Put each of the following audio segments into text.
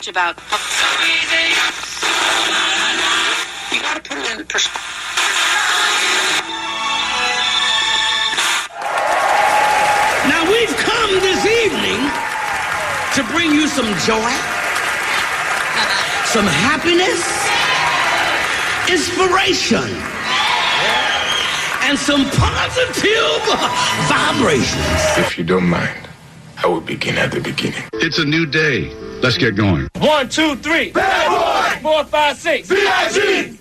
talked about. You got to put it in perspective. Now, we've come this evening to bring you some joy, some happiness, inspiration, and some positive vibrations. If you don't mind, I will begin at the beginning. It's a new day. Let's get going. 1, 2, 3. Bad boy. 4, 5, 6. B.I.G.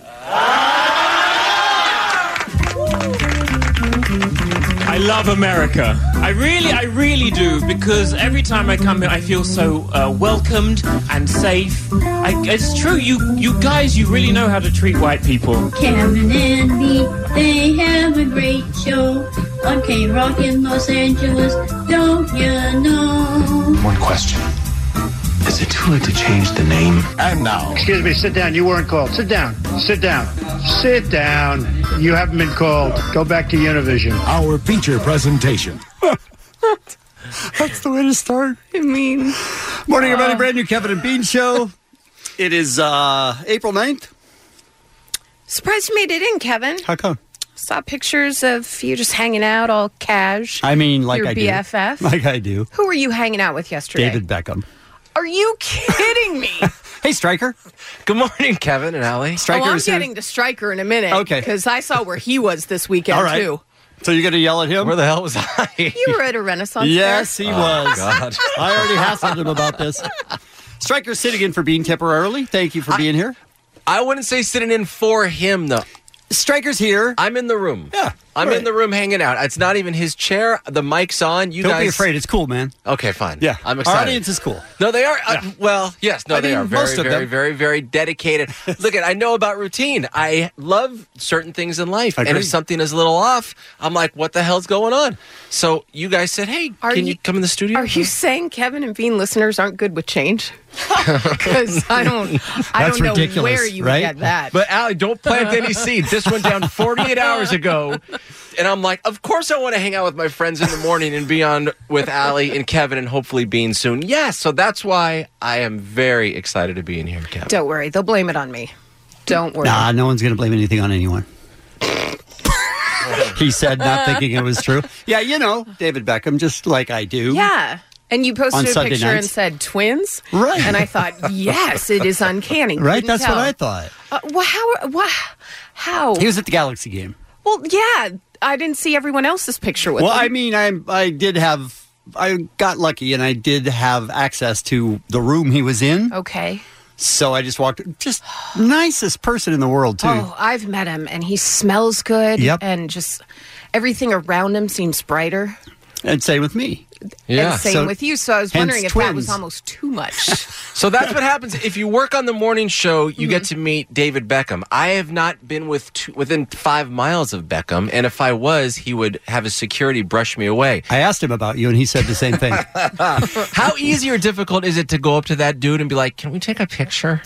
I love America. I really do, because every time I come here, I feel so welcomed and safe. It's true, you guys, you really know how to treat white people. Kevin and me, they have a great show on K-Rock in Los Angeles. Don't you know? One question. Is it too late to change the name? And now. Excuse me, sit down. You weren't called. Sit down. Sit down. Sit down. You haven't been called. Go back to Univision. Our feature presentation. That's the way to start. I mean... Morning, everybody. Brand new Kevin and Bean show. It is April 9th. Surprised you made it in, Kevin. How come? Saw pictures of you just hanging out all cash. I mean, like your I BFF. do. Like I do. Who were you hanging out with yesterday? David Beckham. Are you kidding me? Hey, Stryker. Good morning, Kevin and Allie. Stryker I'm is here. getting to Stryker in a minute. Okay. Because I saw where he was this weekend, All right. too. So you're going to yell at him? Where the hell was I? You were at a Renaissance Yes, fair. he was. God. I already hassled him about this. Stryker's sitting in for Bean temporarily. Thank you for being here. I wouldn't say sitting in for him, though. Stryker's here. I'm in the room. Yeah. I'm right. in the room hanging out. It's not even his chair. The mic's on. You Don't guys... be afraid. It's cool, man. Okay, fine. Yeah. I'm excited. Our audience is cool. No, they are. Well, yes. No, I they mean, are most very, of very, them. very, very dedicated. Look, I know about routine. I love certain things in life. And Agreed. if something is a little off, I'm like, what the hell's going on? So you guys said, hey, can you come in the studio? Are you saying Kevin and Bean listeners aren't good with change? Because I don't know ridiculous, where you right? would get that. But Allie, don't plant any seeds. This went down 48 hours ago. And I'm like, of course I want to hang out with my friends in the morning and be on with Allie and Kevin and hopefully Bean soon. Yes, so that's why I am very excited to be in here, Kevin. Don't worry. They'll blame it on me. Don't worry. Nah, no one's going to blame anything on anyone. He said, not thinking it was true. Yeah, you know, David Beckham, just like I do. Yeah. And you posted On a Sunday picture nights. and said twins. Right. And I thought, yes, it is uncanny. Right? Couldn't That's tell. what I thought. How? He was at the Galaxy game. Well, yeah. I didn't see everyone else's picture with Well, them. I mean, I got lucky and I did have access to the room he was in. Okay. So I just walked, just nicest person in the world, too. Oh, I've met him, and he smells good. Yep. And just everything around him seems brighter. And same with me. Yeah. And same So, with you. So I was hence wondering if that was twins. almost too much. So that's what happens. If you work on the morning show, you get to meet David Beckham. I have not been within 5 miles of Beckham, and if I was, he would have his security brush me away. I asked him about you, and he said the same thing. How easy or difficult is it to go up to that dude and be like, can we take a picture?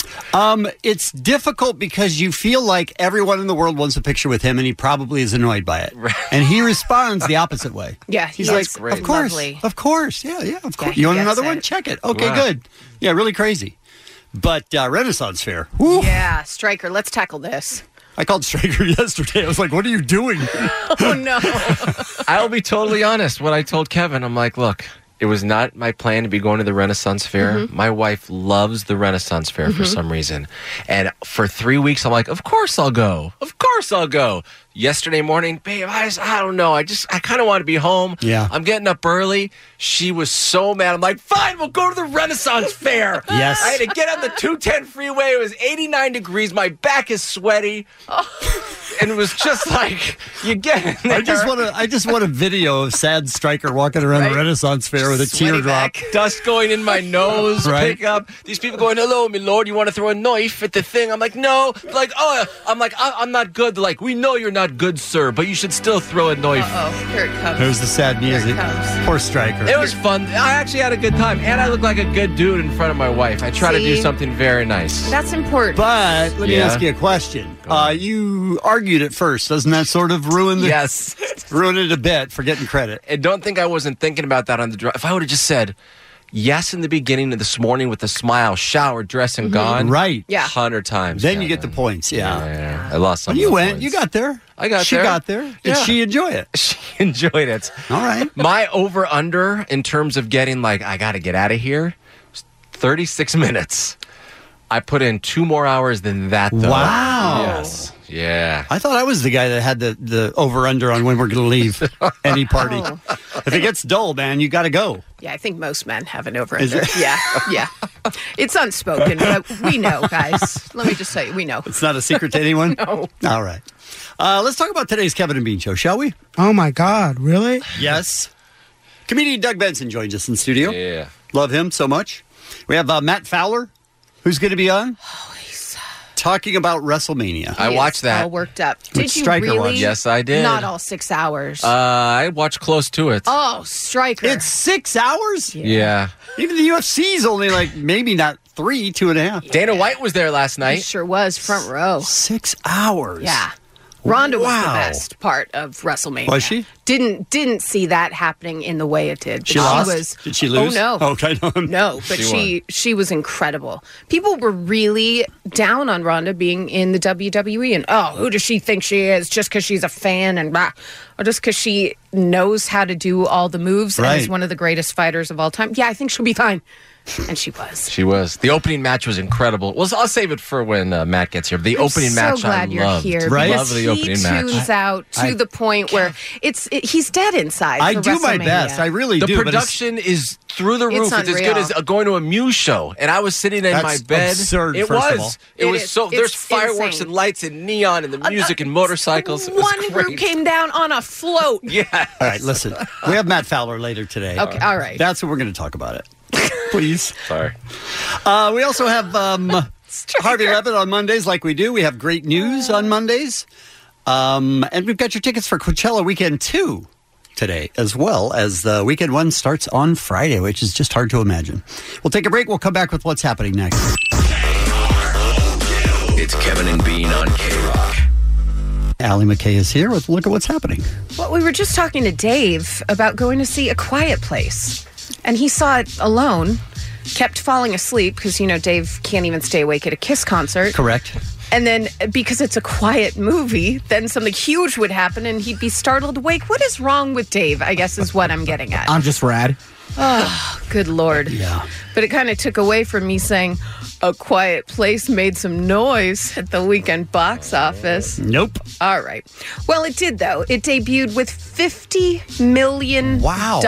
It's difficult because you feel like everyone in the world wants a picture with him, and he probably is annoyed by it. And he responds the opposite way. Yeah, He's he like, is great. of course, Lovely. of course. Yeah, of course. he You want gets another it. one? Check it. Okay, Wow. good. Yeah, really crazy. But Renaissance Fair. Woo. Yeah, Stryker, let's tackle this. I called Stryker yesterday. I was like, what are you doing? Oh, no. I'll be totally honest. What I told Kevin, I'm like, look, it was not my plan to be going to the Renaissance Fair. My wife loves the Renaissance Fair for some reason. And for 3 weeks, I'm like, of course I'll go. Of course I'll go. Yesterday morning, babe, I don't know. I kind of want to be home. Yeah. I'm getting up early. She was so mad. I'm like, fine, we'll go to the Renaissance Fair. Yes. I had to get on the 210 freeway. It was 89 degrees. My back is sweaty. And it was just like, you get in there. I just want a video of sad Stryker walking around the Renaissance Fair with a Sweaty teardrop. back, dust going in my nose, Right. pick up. These people going, hello, my lord, you want to throw a knife at the thing? I'm like, no. Like, I'm not good. They're like, we know you're not good, sir, but you should still throw a knife. Uh-oh, here it comes. There's the sad Here it music. comes. Poor Stryker. It was fun. I actually had a good time, and I look like a good dude in front of my wife. I try to do See? something very nice. That's important. But let me Yeah. ask you a question. You argued at first. Doesn't that sort of ruin Yes. ruin it a bit for getting credit? And don't think I wasn't thinking about that on the drive. If I would have just said, Yes, in the beginning of this morning with a smile, shower, dress, and gone. Right. Yeah. 100 times. Then you Kevin. get the points. Yeah. Yeah. I lost some. Well, of you the went. points. You got there. I got she there. got there. Did Yeah. she enjoy it? She enjoyed it. All right. My over-under in terms of getting, like, I got to get out of here, 36 minutes. I put in 2 more hours than that, though. Wow. Yes. Yeah. I thought I was the guy that had the over-under on when we're going to leave any party. Oh. If it gets dull, man, you got to go. Yeah, I think most men have an over Is under. it? Yeah. It's unspoken, but we know, guys. Let me just tell you, we know. It's not a secret to anyone? No. All right. Let's talk about today's Kevin and Bean Show, shall we? Oh, my God. Really? Yes. Comedian Doug Benson joins us in studio. Yeah. Love him so much. We have Matt Fowler, who's going to be on. Talking about WrestleMania. I watched that. All worked up. Which Did you Stryker really? watched? Yes, I did. Not all 6 hours. I watched close to it. Oh, Stryker. It's 6 hours? Yeah. Even the UFC's only like maybe not 3, 2.5. Dana White was there last He night. sure was front row. 6 hours. Yeah. Ronda was the Wow. best part of WrestleMania. Was she? Didn't see that happening in the way it did. But She lost? Was, Did she lose? Oh, no. Okay. No, but she was incredible. People were really down on Ronda being in the WWE and, who does she think she is just because she's a fan and blah, or just because she knows how to do all the moves and is one of the greatest fighters of all time. Yeah, I think she'll be fine. And she was. She was. The opening match was incredible. Well, I'll save it for when Matt gets here. The opening match, so glad I you're loved. here. Right? Because Love the opening match. He tunes out to the point where he's dead inside. I for do my WrestleMania. best. I really The do. but it's production is through the roof. It's as unreal. good as going to a Muse show. And I was sitting in my That's bed. absurd, It first of was. all. It was is. so. It's There's fireworks insane. and lights and neon and the music and motorcycles. It was One great. group came down on a float. Yeah. All right, listen. We have Matt Fowler later today. Okay, all right. That's what we're going to talk about it. Please. Sorry. We also have Harvey Levitt on Mondays like we do. We have great news on Mondays. And we've got your tickets for Coachella Weekend 2 today, as well as the Weekend 1 starts on Friday, which is just hard to imagine. We'll take a break. We'll come back with what's happening next. It's Kevin and Bean on K-Rock. Allie McKay is here with a look at what's happening. Well, we were just talking to Dave about going to see A Quiet Place. And he saw it alone, kept falling asleep because, Dave can't even stay awake at a Kiss concert. Correct. And then because it's a quiet movie, then something huge would happen and he'd be startled awake. What is wrong with Dave, I guess is what I'm getting at. I'm just rad. Oh, good Lord. Yeah. But it kind of took away from me saying A Quiet Place made some noise at the weekend box office. Nope. All right. Well, it did, though. It debuted with $50 million. Wow.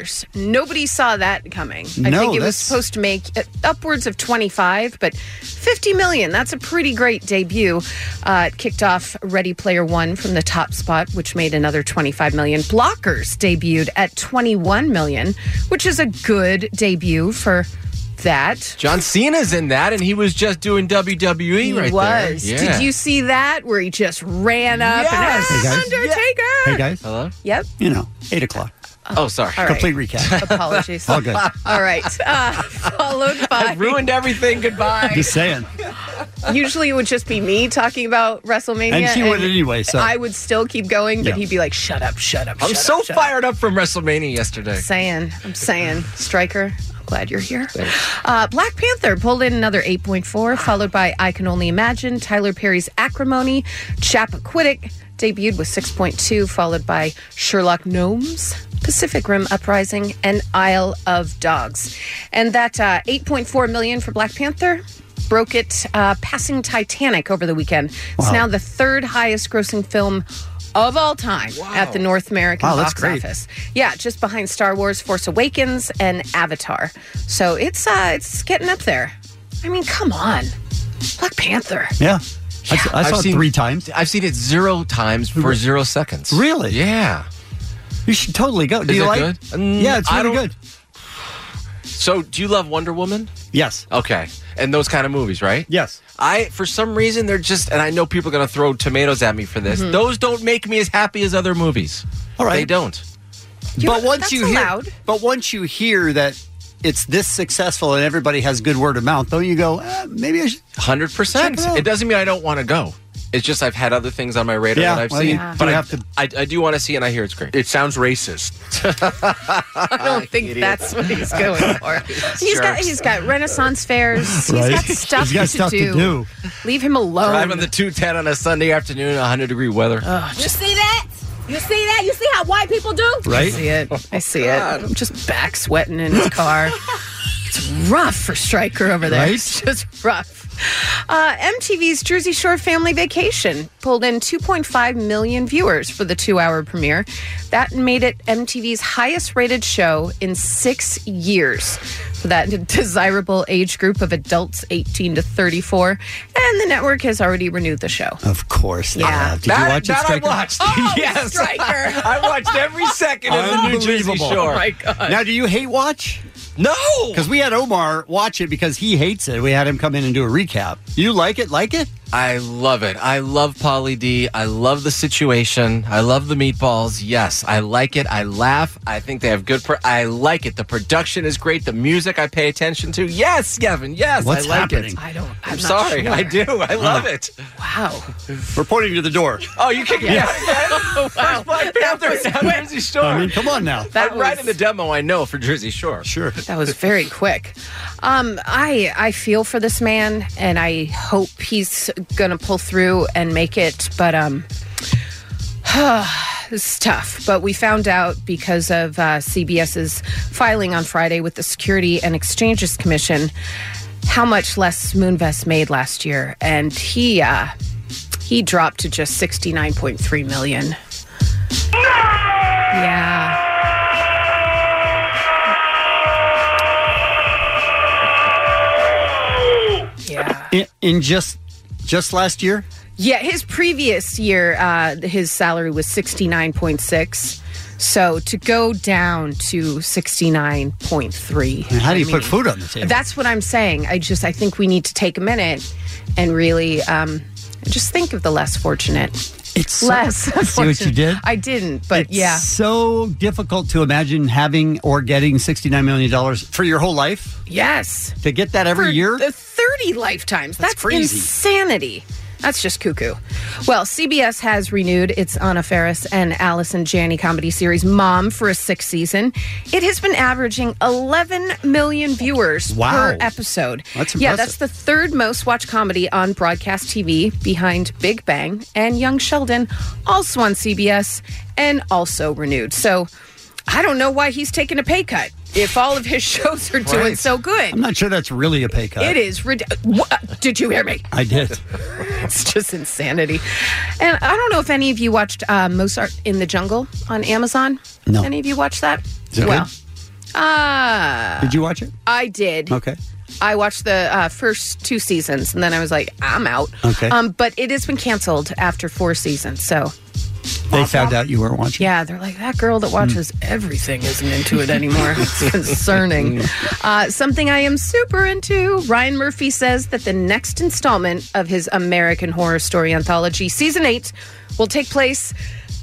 Nobody saw that coming. I No, think it was that's- supposed to make upwards of 25, but $50 million. That's a pretty great debut. It kicked off Ready Player One from the top spot, which made another $25 million. Blockers debuted at $21 million, which is a good debut for that. John Cena's in that, and he was just doing WWE He right was. there. Yeah. Did you see that where he just ran up Yes. and Hey, guys. Undertaker? Hey, guys. Hello? Yep. 8 o'clock. Oh, sorry. All right. Complete recap. Apologies. All good. All right. Followed by. I ruined everything. Goodbye. Just saying. Usually it would just be me talking about WrestleMania. And she would anyway, so. I would still keep going, but Yeah. he'd be like, shut up, shut up. I'm shut so up, shut up." fired up from WrestleMania yesterday. I'm saying. Stryker, I'm glad you're here. Black Panther pulled in another 8.4, followed by I Can Only Imagine, Tyler Perry's Acrimony, Chappaquiddick debuted with 6.2, followed by Sherlock Gnomes, Pacific Rim Uprising, and Isle of Dogs. And that 8.4 million for Black Panther broke it, passing Titanic over the weekend. It's now the third highest grossing film of all time at the North American Wow, that's box great. office. Yeah, just behind Star Wars, Force Awakens, and Avatar. So it's getting up there. I mean, come on. Black Panther. Yeah. I saw it seen- 3 times. I've seen it 0 times for 0 seconds. Really? Yeah. You should totally go. Do Is you it like good? Yeah, it's I really don't- good. So, do you love Wonder Woman? Yes. Okay. And those kind of movies, right? Yes. For some reason, they're just, and I know people are going to throw tomatoes at me for this. Those don't make me as happy as other movies. All right. They don't. But once that's you allowed. hear that it's this successful and everybody has good word of mouth, don't you go, maybe I should 100%. Check it out. It doesn't mean I don't want to go. It's just I've had other things on my radar Yeah, that I've well, seen. you But do I have to- I do want to see it, and I hear it's great. It sounds racist. I don't think that's what he's going for. He's got Renaissance fairs. He's Right. got stuff, He's got stuff to do. Leave him alone. Driving the 210 on a Sunday afternoon, 100-degree weather. You see that? You see that? You see how white people do? I see it. I see it. I'm just back sweating in his car. It's rough for Stryker over there. Right? It's just rough. MTV's Jersey Shore Family Vacation pulled in 2.5 million viewers for the 2-hour premiere. That made it MTV's highest-rated show in 6 years for that desirable age group of adults 18 to 34. And the network has already renewed the show. Of course. they Yeah. have. Did you watch it, I Stryker? watched. Oh, yes. Stryker. I watched every second of the New Jersey Unbelievable. Shore. Oh, my God. Now, do you hate watch? No. Because we had Omar watch it because he hates it. We had him come in and do a recap. You like it? Like it? I love it. I love Pauly D. I love the situation. I love the meatballs. Yes, I like it. I laugh. I think they have good... I like it. The production is great. The music I pay attention to. Yes, Kevin. Yes, What's I like happening? it. I'm not sorry. sure. I do. I love it. Wow. We're pointing to the door. Oh, you kicked me out again? Wow. First Black Panther down Jersey Shore. I mean, come on now. I'm writing the demo I know for Jersey Shore. Sure. That was very quick. I feel for this man, and I hope he's gonna pull through and make it. But it's tough. But we found out because of CBS's filing on Friday with the Security and Exchanges Commission how much less Moonves made last year, and he dropped to just $69.3 million. Yeah. Yeah. In just last year? Yeah, his previous year, his salary was 69.6. So to go down to 69.3. And how do you put food on the table? That's what I'm saying. I think we need to take a minute and really just think of the less fortunate. It's so, less. See what you did? I didn't, but yeah. So difficult to imagine having or getting $69 million for your whole life. Yes. To get that every For year? The 30 lifetimes. That's crazy. Insanity. That's just cuckoo. Well, CBS has renewed its Anna Faris and Allison Janney comedy series Mom for a 6th season. It has been averaging 11 million viewers per episode. That's impressive. Yeah, that's the third most watched comedy on broadcast TV behind Big Bang and Young Sheldon, also on CBS and also renewed. So I don't know why he's taking a pay cut if all of his shows are doing so good. I'm not sure that's really a pay cut. It is. Did you hear me? I did. It's just insanity. And I don't know if any of you watched Mozart in the Jungle on Amazon. No. Any of you watched that? Is it good? Did you watch it? I did. Okay. I watched the first 2 seasons, and then I was like, I'm out. Okay. But it has been canceled after 4 seasons, so... They found out you weren't watching? Yeah, they're like, that girl that watches everything isn't into it anymore. It's concerning. Something I am super into. Ryan Murphy says that the next installment of his American Horror Story anthology, Season 8, will take place...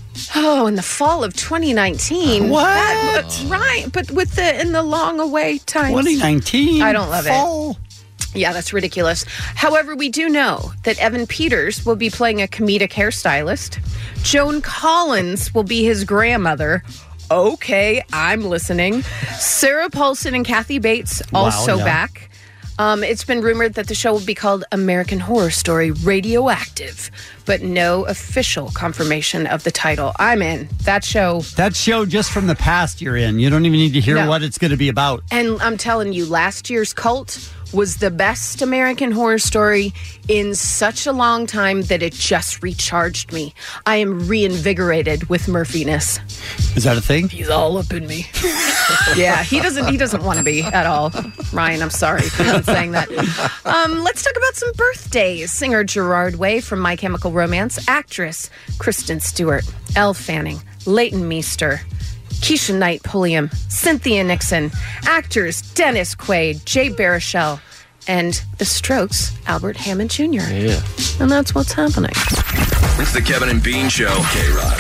in the fall of 2019. What? Right, but in the long away times. 2019? I don't love fall. it. Yeah, that's ridiculous. However, we do know that Evan Peters will be playing a comedic hairstylist. Joan Collins will be his grandmother. Okay, I'm listening. Sarah Paulson and Kathy Bates also back. It's been rumored that the show will be called American Horror Story Radioactive, but no official confirmation of the title. I'm in. That show just from the past you're in. You don't even need to hear what it's going to be about. And I'm telling you, last year's Cult was the best American Horror Story in such a long time that it just recharged me. I am reinvigorated with Murphiness. Is that a thing? He's all up in me. Yeah, he doesn't want to be at all. Ryan, I'm sorry for not saying that. Let's talk about some birthdays. Singer Gerard Way from My Chemical Romance, actress Kristen Stewart, Elle Fanning, Leighton Meester, Keisha Knight Pulliam, Cynthia Nixon, actors Dennis Quaid, Jay Baruchel, and The Strokes, Albert Hammond Jr. Yeah. And that's what's happening. It's the Kevin and Bean Show. K-Rock.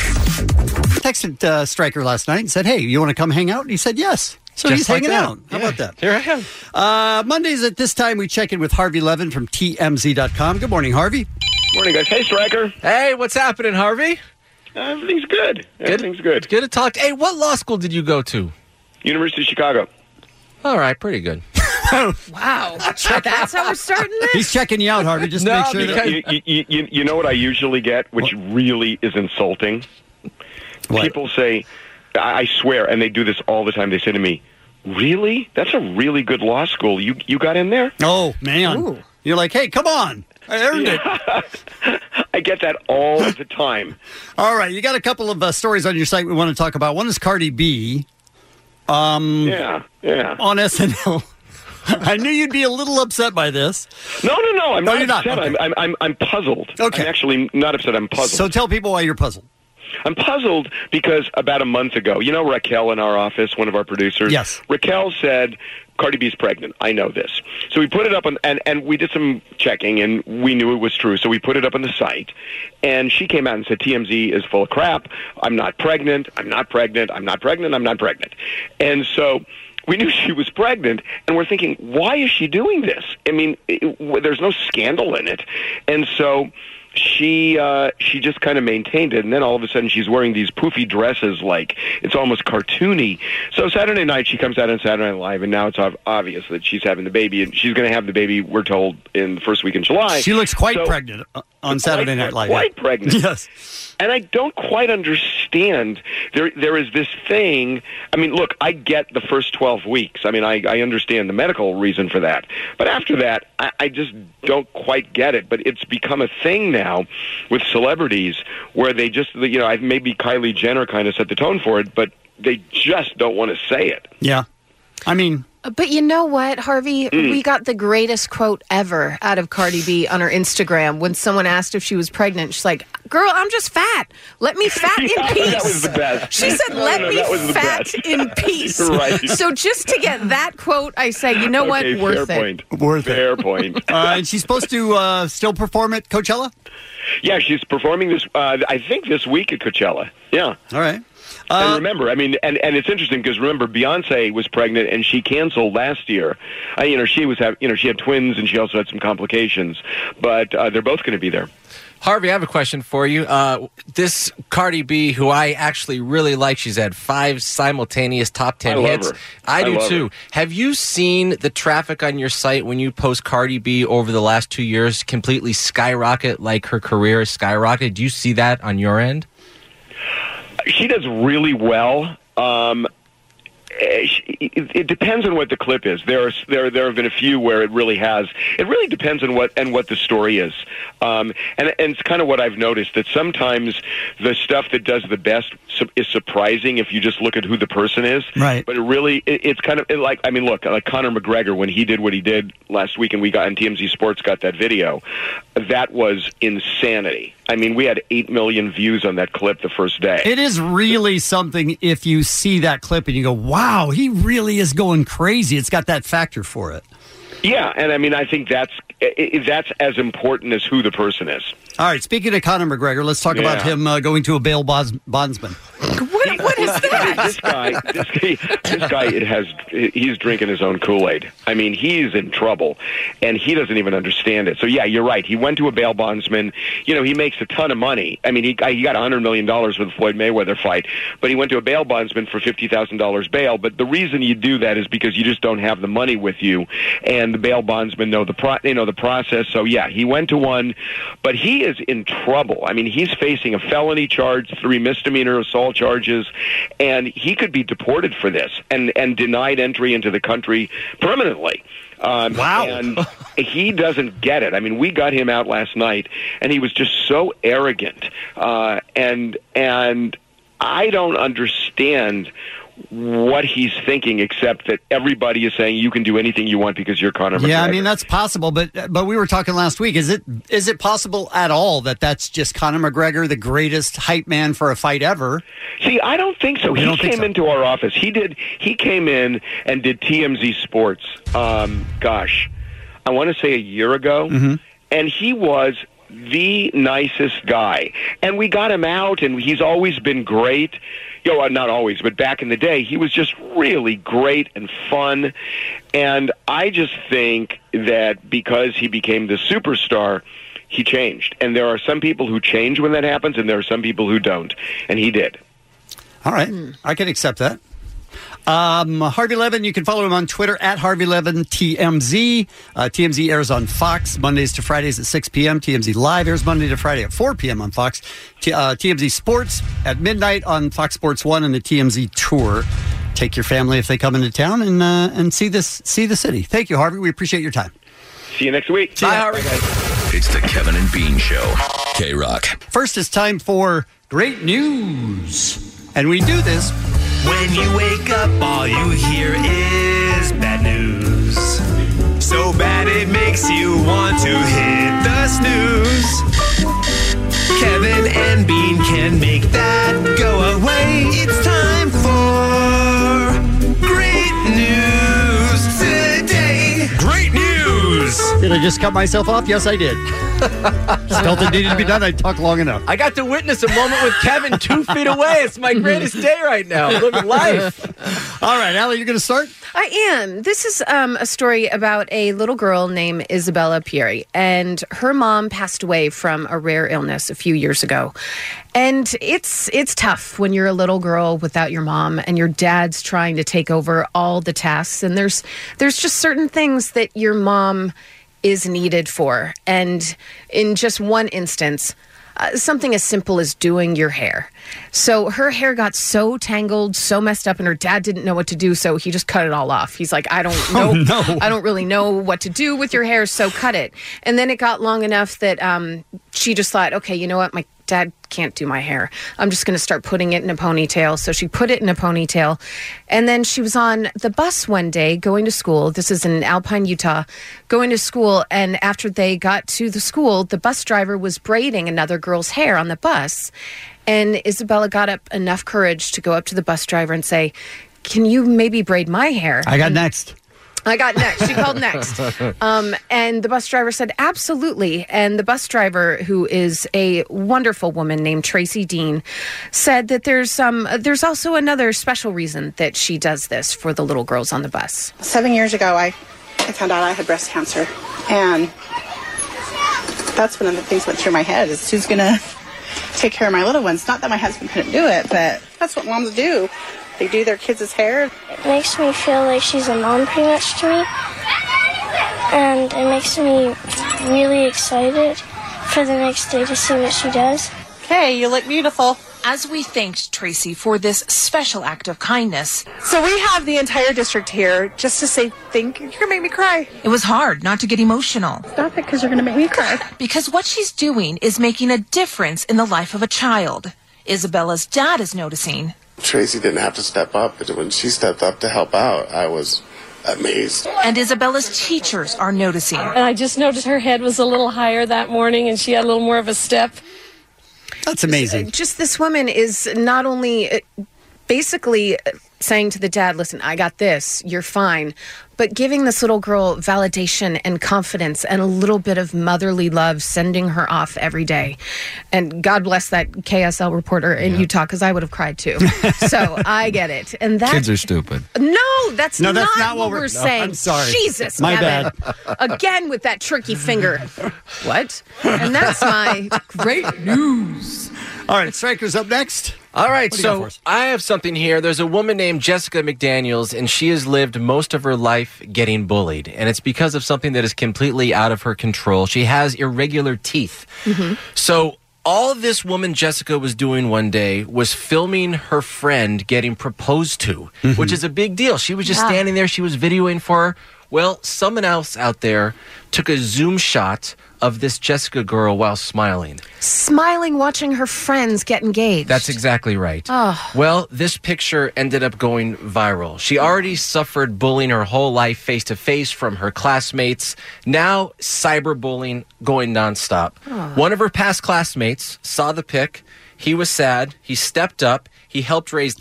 Texted Stryker last night and said, hey, you want to come hang out? And he said, yes. So Just he's like hanging that. out. How about that? Here I am. Mondays at this time, we check in with Harvey Levin from TMZ.com. Good morning, Harvey. Morning, guys. Hey, Stryker. Hey, what's happening, Harvey? Everything's good. Everything's good. Good to talk. Hey, what law school did you go to? University of Chicago. All right, pretty good. Wow. That's how we're starting this? He's checking you out, Harvey, just to No, make sure that... You know what I usually get, which really is insulting? What? People say, I swear, and they do this all the time, they say to me, really? That's a really good law school. You got in there? Oh, man. Ooh. You're like, hey, come on. I earned it. I get that all the time. All right, you got a couple of stories on your site we want to talk about. One is Cardi B. Yeah. On SNL. I knew you'd be a little upset by this. No. I'm No, not you're upset. not. Okay. I'm puzzled. Okay. I'm actually not upset. I'm puzzled. So tell people why you're puzzled. I'm puzzled because about a month ago, you know Raquel in our office, one of our producers? Yes. Raquel said, Cardi B's pregnant. I know this. So we put it up on, and we did some checking, and we knew it was true. So we put it up on the site, and she came out and said, TMZ is full of crap. I'm not pregnant. I'm not pregnant. I'm not pregnant. I'm not pregnant. And so we knew she was pregnant, and we're thinking, why is she doing this? I mean, there's no scandal in it. And so she just kind of maintained it, and then all of a sudden she's wearing these poofy dresses like it's almost cartoony. So Saturday night she comes out on Saturday Night Live, and now it's obvious that she's having the baby, and she's going to have the baby, we're told, in the first week in July. She looks quite pregnant on Saturday Night Live. Quite pregnant. Yes. And I don't quite understand. There is this thing. I mean, look, I get the first 12 weeks. I mean, I understand the medical reason for that. But after that, I just don't quite get it. But it's become a thing now with celebrities where they just, maybe Kylie Jenner kind of set the tone for it, but they just don't want to say it. Yeah. I mean... But you know what, Harvey? We got the greatest quote ever out of Cardi B on her Instagram when someone asked if she was pregnant. She's like, girl, I'm just fat. Let me fat in peace. That was the best. She said, let me fat in peace. Right. So just to get that quote, I say, you know what? Worth fair it. Point. Worth it. Fair point. And she's supposed to still perform at Coachella? Yeah, she's performing this, I think this week at Coachella. Yeah. All right. And remember, I mean, and it's interesting because remember, Beyonce was pregnant and she canceled last year. She had twins and she also had some complications, but they're both going to be there. Harvey, I have a question for you. This Cardi B, who I actually really like, she's had 5 simultaneous top 10 hits. I do too. Her. Have you seen the traffic on your site when you post Cardi B over the last 2 years completely skyrocket like her career has skyrocketed? Do you see that on your end? She does really well. It depends on what the clip is. There have been a few where it really has. It really depends on what the story is. And it's kind of what I've noticed, that sometimes the stuff that does the best is surprising if you just look at who the person is. Right. But it's kind of like, I mean, look, like Conor McGregor, when he did what he did last week, and TMZ Sports got that video, that was insanity. I mean, we had 8 million views on that clip the first day. It is really something if you see that clip and you go, wow, he really is going crazy. It's got that factor for it. Yeah, and I mean, I think that's as important as who the person is. All right, speaking of Conor McGregor, let's talk about him going to a bail bondsman. What is that? This guy he's drinking his own Kool-Aid. I mean, he's in trouble, and he doesn't even understand it. So, yeah, you're right. He went to a bail bondsman. He makes a ton of money. I mean, he got $100 million with the Floyd Mayweather fight, but he went to a bail bondsman for $50,000 bail. But the reason you do that is because you just don't have the money with you, and the bail bondsmen know the process. So, yeah, he went to one, but he is in trouble. I mean, he's facing a felony charge, 3 misdemeanor assault charges, and he could be deported for this and denied entry into the country permanently. Wow. And he doesn't get it. I mean, we got him out last night, and he was just so arrogant. And I don't understand what he's thinking, except that everybody is saying you can do anything you want because you're Conor McGregor. Yeah, I mean, that's possible, but we were talking last week. Is it possible at all that that's just Conor McGregor, the greatest hype man for a fight ever? See, I don't think so. He came into our office. He came in and did TMZ Sports, I want to say a year ago, and he was the nicest guy. And we got him out, and he's always been great. Not always, but back in the day, he was just really great and fun. And I just think that because he became the superstar, he changed. And there are some people who change when that happens, and there are some people who don't. And he did. All right. I can accept that. Harvey Levin, you can follow him on Twitter at Harvey Levin TMZ. TMZ airs on Fox Mondays to Fridays at 6 p.m. TMZ Live airs Monday to Friday at 4 p.m. on Fox. TMZ Sports at midnight on Fox Sports 1 and the TMZ Tour. Take your family if they come into town and see the city. Thank you, Harvey. We appreciate your time. See you next week. Bye, Harvey. It's the Kevin and Bean Show. K-Rock. First, it's time for great news. And we do this when you wake up, all you hear is bad news. So bad it makes you want to hit the snooze. Kevin and Bean can make that go away. It's time for great news today. Great news! Did I just cut myself off? Yes, I did. Just felt it needed to be done. I talked long enough. I got to witness a moment with Kevin 2 feet away. It's my greatest day right now. I'm living life. All right, Allie, you're going to start? I am. This is a story about a little girl named Isabella Pieri, and her mom passed away from a rare illness a few years ago. And it's tough when you're a little girl without your mom and your dad's trying to take over all the tasks. And there's just certain things that your mom is needed for. And in just one instance, something as simple as doing your hair. So her hair got so tangled, so messed up, and her dad didn't know what to do, so he just cut it all off. He's like, I don't really know what to do with your hair, so cut it. And then it got long enough that she just thought, okay, you know what, my dad can't do my hair. I'm just going to start putting it in a ponytail. So she put it in a ponytail. And then she was on the bus one day going to school. This is in Alpine, Utah, going to school. And after they got to the school, the bus driver was braiding another girl's hair on the bus. And Isabella got up enough courage to go up to the bus driver and say, can you maybe braid my hair? I got next. She called next. And the bus driver said, absolutely. And the bus driver, who is a wonderful woman named Tracy Dean, said that there's also another special reason that she does this for the little girls on the bus. 7 years ago, I found out I had breast cancer. And that's one of the things that went through my head is who's going to take care of my little ones. Not that my husband couldn't do it, but that's what moms do. They do their kids' hair. It makes me feel like she's a mom pretty much to me. And it makes me really excited for the next day to see what she does. Hey, you look beautiful. As we thanked Tracy for this special act of kindness. So we have the entire district here just to say thank you. You're going to make me cry. It was hard not to get emotional. Stop it, because you're going to make me cry. Because what she's doing is making a difference in the life of a child. Isabella's dad is noticing. Tracy didn't have to step up, but when she stepped up to help out, I was amazed. And Isabella's teachers are noticing. And I just noticed her head was a little higher that morning and she had a little more of a step. That's amazing. Just this woman is not only basically saying to the dad, listen, I got this, you're fine, but giving this little girl validation and confidence and a little bit of motherly love, sending her off every day. And God bless that KSL reporter in Utah, because I would have cried too. So I get it. And that kids are stupid. No, that's not what we're no, saying. I'm sorry. Jesus, my Kevin. bad. Again with that tricky finger. What? And that's my great news. All right, Striker's up next. All right, What do you got so for us? I have something here. There's a woman named Jessica McDaniels, and she has lived most of her life getting bullied. And it's because of something that is completely out of her control. She has irregular teeth. So all this woman Jessica was doing one day was filming her friend getting proposed to, which is a big deal. She was just standing there. She was videoing for her. Well, someone else out there took a zoom shot of this Jessica girl while smiling. Smiling, watching her friends get engaged. That's exactly right. Oh. Well, this picture ended up going viral. She already suffered bullying her whole life face-to-face from her classmates. Now, cyberbullying going nonstop. Oh. One of her past classmates saw the pic. He was sad. He stepped up. He helped raise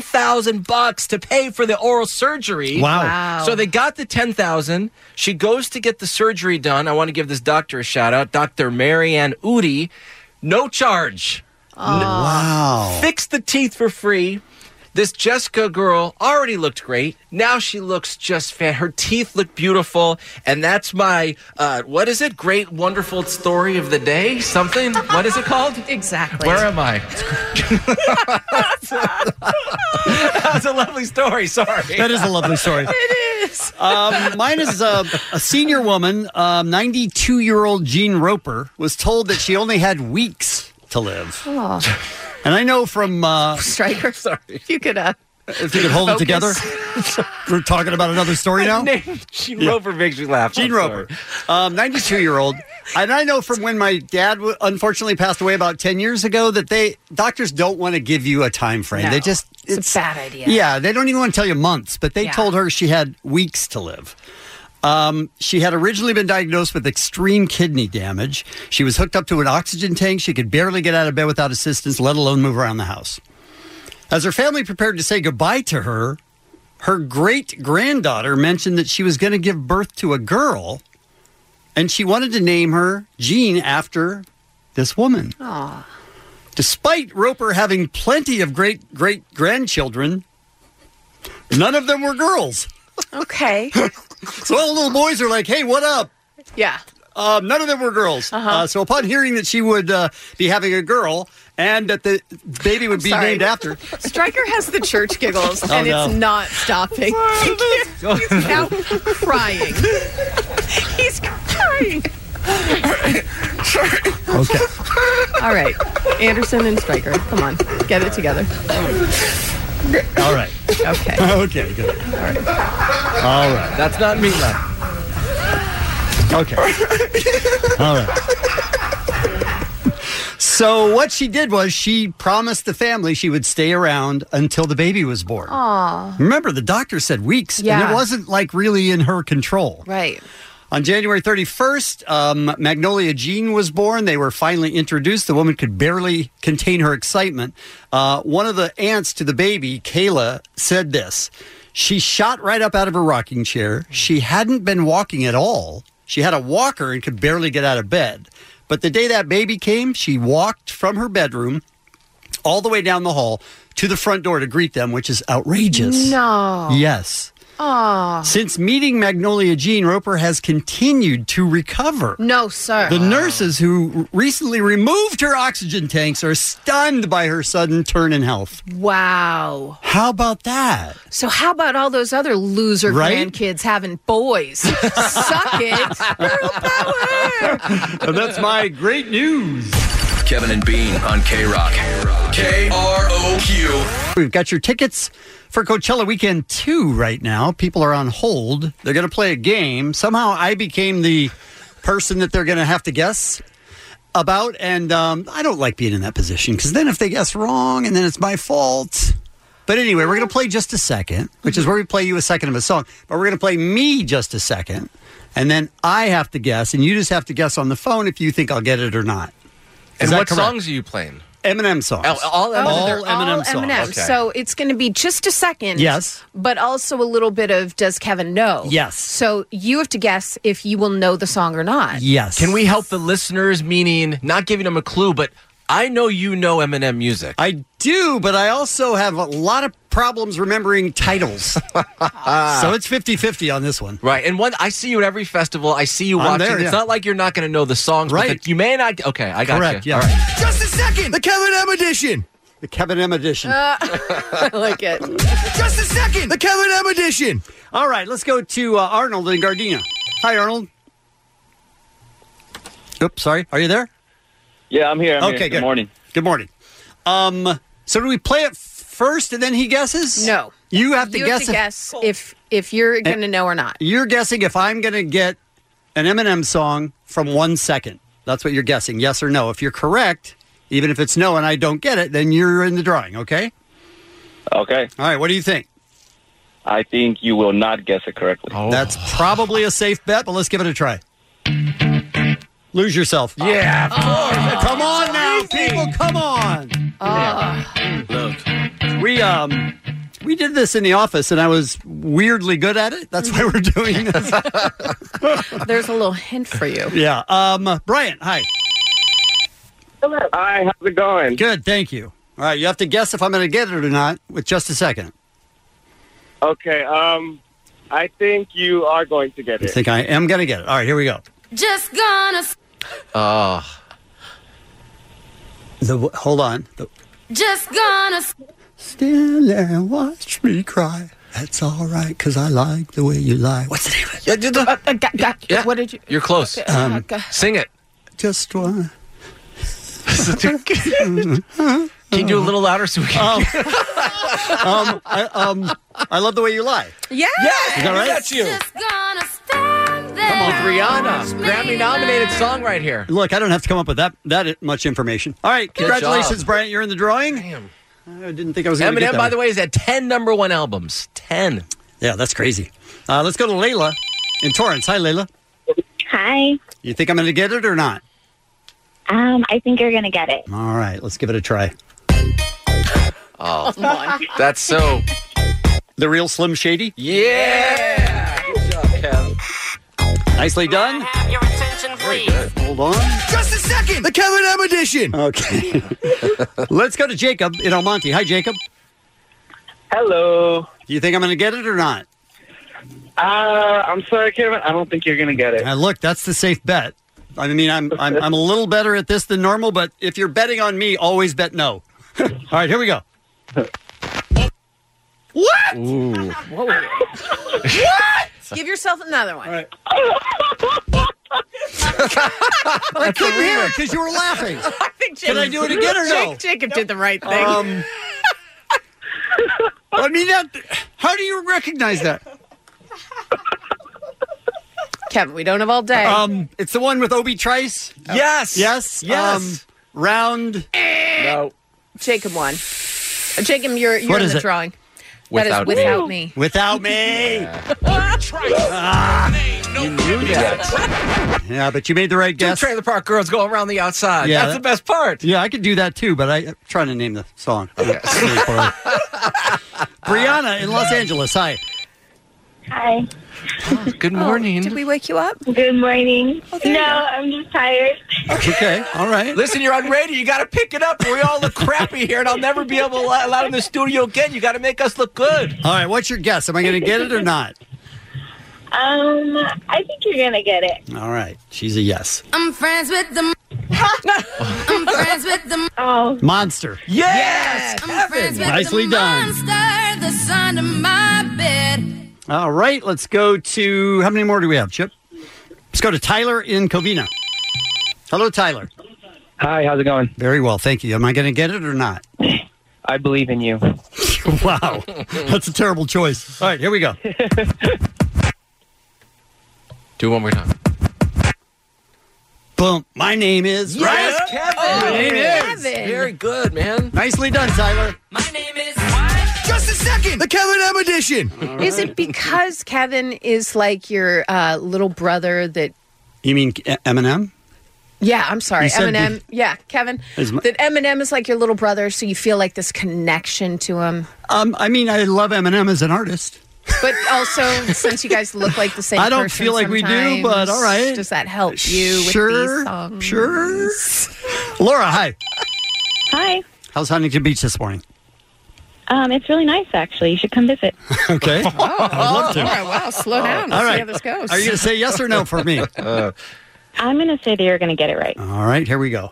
$10,000 to pay for the oral surgery. Wow. So they got the $10,000. She goes to get the surgery done. I want to give this doctor a shout out, Dr. Marianne Udi. No charge. Wow. Fixed the teeth for free. This Jessica girl already looked great. Now she looks just her teeth look beautiful. And that's my, what is it? Great, wonderful story of the day? Something? What is it called? Exactly. Where am I? That's a lovely story. Sorry. That is a lovely story. It is. Mine is a senior woman, 92-year-old Jean Roper, was told that she only had weeks to live. Oh. And I know from... Stryker, sorry. If you could hold it together. We're talking about another story now? Jean Roper makes me laugh. Jean Roper, 92-year-old. And I know from when my dad unfortunately passed away about 10 years ago that doctors don't want to give you a time frame. No, They just... It's a bad idea. Yeah, they don't even want to tell you months, but they told her she had weeks to live. She had originally been diagnosed with extreme kidney damage. She was hooked up to an oxygen tank. She could barely get out of bed without assistance, let alone move around the house. As her family prepared to say goodbye to her, her great-granddaughter mentioned that she was going to give birth to a girl, and she wanted to name her Jean after this woman. Aww. Despite Roper having plenty of great-grandchildren, none of them were girls. Okay. So all the little boys are like, hey, what up? Yeah. None of them were girls. So upon hearing that she would be having a girl and that the baby would be named after. Stryker has the church giggles, and no. it's not stopping. He's now crying. He's crying. Okay. All right. Anderson and Stryker, come on. Get it together. All right. Okay. Okay, good. All right. That's not me, man. Okay. All right. So what she did was she promised the family she would stay around until the baby was born. Aw. Remember, the doctor said weeks, and Yeah. it wasn't like really in her control. Right. On January 31st, Magnolia Jean was born. They were finally introduced. The woman could barely contain her excitement. One of the aunts to the baby, Kayla, said this. She shot right up out of her rocking chair. She hadn't been walking at all. She had a walker and could barely get out of bed. But the day that baby came, she walked from her bedroom all the way down the hall to the front door to greet them, which is outrageous. No. Yes. Aw. Since meeting Magnolia Jean, Roper has continued to recover. No, sir. The nurses who recently removed her oxygen tanks are stunned by her sudden turn in health. Wow. How about that? So how about all those other loser Right? grandkids having boys? Suck it. Girl power. And that's my great news. Kevin and Bean on K-Rock. KROQ. We've got your tickets for Coachella Weekend 2 right now. People are on hold. They're going to play a game. Somehow I became the person that they're going to have to guess about, and I don't like being in that position because then if they guess wrong and then it's my fault. But anyway, we're going to play Just a Second, which is where we play you a second of a song. But we're going to play me just a second, and then I have to guess, and you just have to guess on the phone if you think I'll get it or not. And Is that what correct? songs are you playing? Eminem songs. All Eminem? All They're Eminem all songs. Eminem. Okay. So it's going to be just a second. Yes. But also a little bit of Does Kevin Know? Yes. So you have to guess if you will know the song or not. Yes. Can we help the listeners, meaning not giving them a clue, but I know you know Eminem music. I do, but I also have a lot of problems remembering titles. So it's 50-50 on this one. Right. And I see you at every festival. I see you I'm watching. there, yeah. It's not like you're not going to know the songs. Right. But you may not. Okay, I got Correct, you. yeah. All right. Just a second. The Kevin M edition. The Kevin M edition. I like it. Just a second. The Kevin M edition. All right, let's go to Arnold in Gardena. Hi, Arnold. Oops, sorry. Are you there? Yeah, I'm here. Okay, Good morning. Good morning. So do we play it first and then he guesses? No. You have to You guess. have to guess if you're going to know or not. You're guessing if I'm going to get an Eminem song from 1 second. That's what you're guessing, yes or no. If you're correct, even if it's no and I don't get it, then you're in the drawing, okay? Okay. All right, what do you think? I think you will not guess it correctly. That's probably a safe bet, but let's give it a try. Lose yourself. Yeah, of course. Come on now, people, come on. Look. We did this in the office, and I was weirdly good at it. That's why we're doing this. There's a little hint for you. Yeah. Brian, hi. Hello. Hi, how's it going? Good, thank you. All right, you have to guess if I'm going to get it or not with just a second. Okay, I think you are going to get You it. think I am going to get it? All right, here we go. Just gonna, Hold on. just gonna. Stand there and watch me cry. That's all right, because I like the way you lie. What's the name of it? Yeah. What did you? You're close. Sing it. Just one. Can you do a little louder so we can? I love the way you lie. Yeah. Is that right? That's you. Just gonna stand there. Come on, Rihanna. Grammy-nominated song right here. Look, I don't have to come up with that much information. All right, congratulations, job. Bryant. You're in the drawing. Damn. I didn't think I was going to get Eminem, that. by the way, is at 10 number one albums. 10. Yeah, that's crazy. Let's go to Layla in Torrance. Hi, Layla. Hi. You think I'm going to get it or not? I think you're going to get it. All right, let's give it a try. Oh, that's so... The real Slim Shady? Yeah! Good job, Kev. Nicely done. Have your attention, please. Hold on. Just a second. The Kevin M edition. Okay. Let's go to Jacob in Almonte. Hi, Jacob. Hello. Do you think I'm going to get it or not? I'm sorry, Kevin. I don't think you're going to get it. Look, that's the safe bet. I mean, I'm a little better at this than normal, but if you're betting on me, always bet no. All right, here we go. What? Ooh. What? Give yourself another one. All right. I couldn't hear it because you were laughing. I think Can I do it again or no? Jacob did the right thing. I mean, how do you recognize that? Kevin, we don't have all day. It's the one with Obi Trice. Yes. Yes. Round. No. Jacob won. Jacob, you're What in is the it? drawing. Without that is Without Me. Without me. You knew that. Yeah, but you made the right Two guess. Trailer Park Girls go around the outside. Yeah, That's the best part. Yeah, I could do that too, but I'm trying to name the song. Okay. Brianna in Los Angeles. Hi. Hi. Good morning. Did we wake you up? Good morning. there you No, go. I'm just tired. Okay. All right. Listen, you're on radio. You got to pick it up. We all look crappy here, and I'll never be able to allow in the studio again. You got to make us look good. All right. What's your guess? Am I going to get it or not? I think you're gonna get it. All right. She's a yes. I'm friends with them. I'm friends with them. Oh, Monster. Yes. I'm friends with Nicely the done. monster that's under my bed. All right. Let's go to, how many more do we have, Chip? Let's go to Tyler in Covina. Hello, Tyler. Hi, how's it going? Very well. Thank you. Am I going to get it or not? I believe in you. Wow. That's a terrible choice. All right. Here we go. Do it one more time. Boom. My name is Yes, Ryan. Kevin. My name is. Kevin. Very good, man. Nicely done, Tyler. My name is. Just a second. The Kevin M edition. Is it because Kevin is like your little brother that... You mean Eminem? Yeah, I'm sorry. You said Eminem. Yeah, Kevin. That Eminem is like your little brother, so you feel like this connection to him. I mean, I love Eminem as an artist. But also, since you guys look like the same I don't person feel like we do, but all right. Does that help you with Sure, these songs? sure. Laura, hi. hi. How's Huntington Beach this morning? It's really nice, actually. You should come visit. Okay. Oh, I'd love to. all right, wow, slow down. All Let's see right. how this goes. Are you going to say yes or no for me? I'm going to say that you're going to get it right. All right, here we go.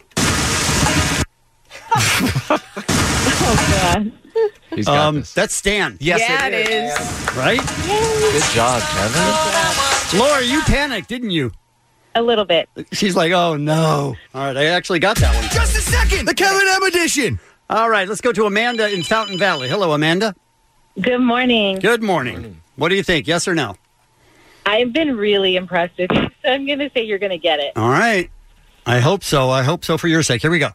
Oh, God. He's got this. That's Stan. Yes, yeah, it it is. is. Right? Good job, Kevin. Laura, you panicked, didn't you? A little bit. She's like, oh, no. All right, I actually got that one. Just a second. The Kevin M edition. All right, let's go to Amanda in Fountain Valley. Hello, Amanda. Good morning. Good morning. What do you think, yes or no? I've been really impressed with you, so I'm going to say you're going to get it. All right. I hope so. I hope so for your sake. Here we go.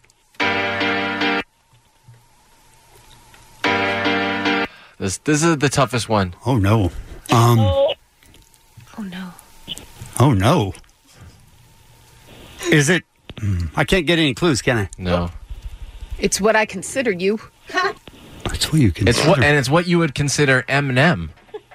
This is the toughest one. Oh, no. Oh, no. Oh, no. Is it? I can't get any clues, can I? No. It's what I consider you. That's what you consider. It's what you would consider Eminem.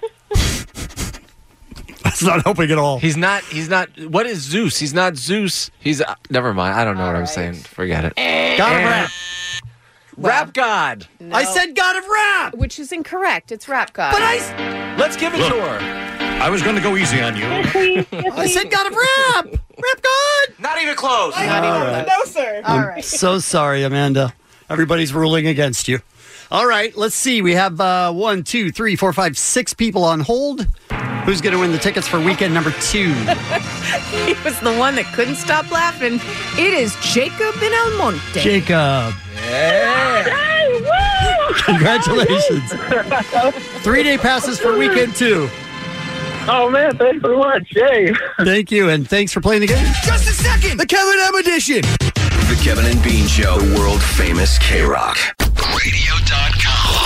That's not helping at all. He's not. What is Zeus? He's not Zeus. He's. Never mind. I don't know what I'm saying. Forget it. Got it. Rap God. No. I said God of Rap. Which is incorrect. It's Rap God. But Let's give it Look. to her. I was going to go easy on you. I said God of Rap. Rap God. Not even close. Not even right. No, sir. All I'm right. so sorry, Amanda. Everybody's ruling against you. All right, let's see. We have 1, 2, 3, 4, 5, 6 people on hold. Who's going to win the tickets for weekend number 2? He was the one that couldn't stop laughing. It is Jacob in Almonte. Jacob. Hey, woo! Congratulations. 3-day passes for weekend 2. Oh, man, thanks so much. Yay. Thank you, and thanks for playing the game. Just a second. The Kevin M Edition. The Kevin and Bean Show, the world famous K-Rock. Radio.com.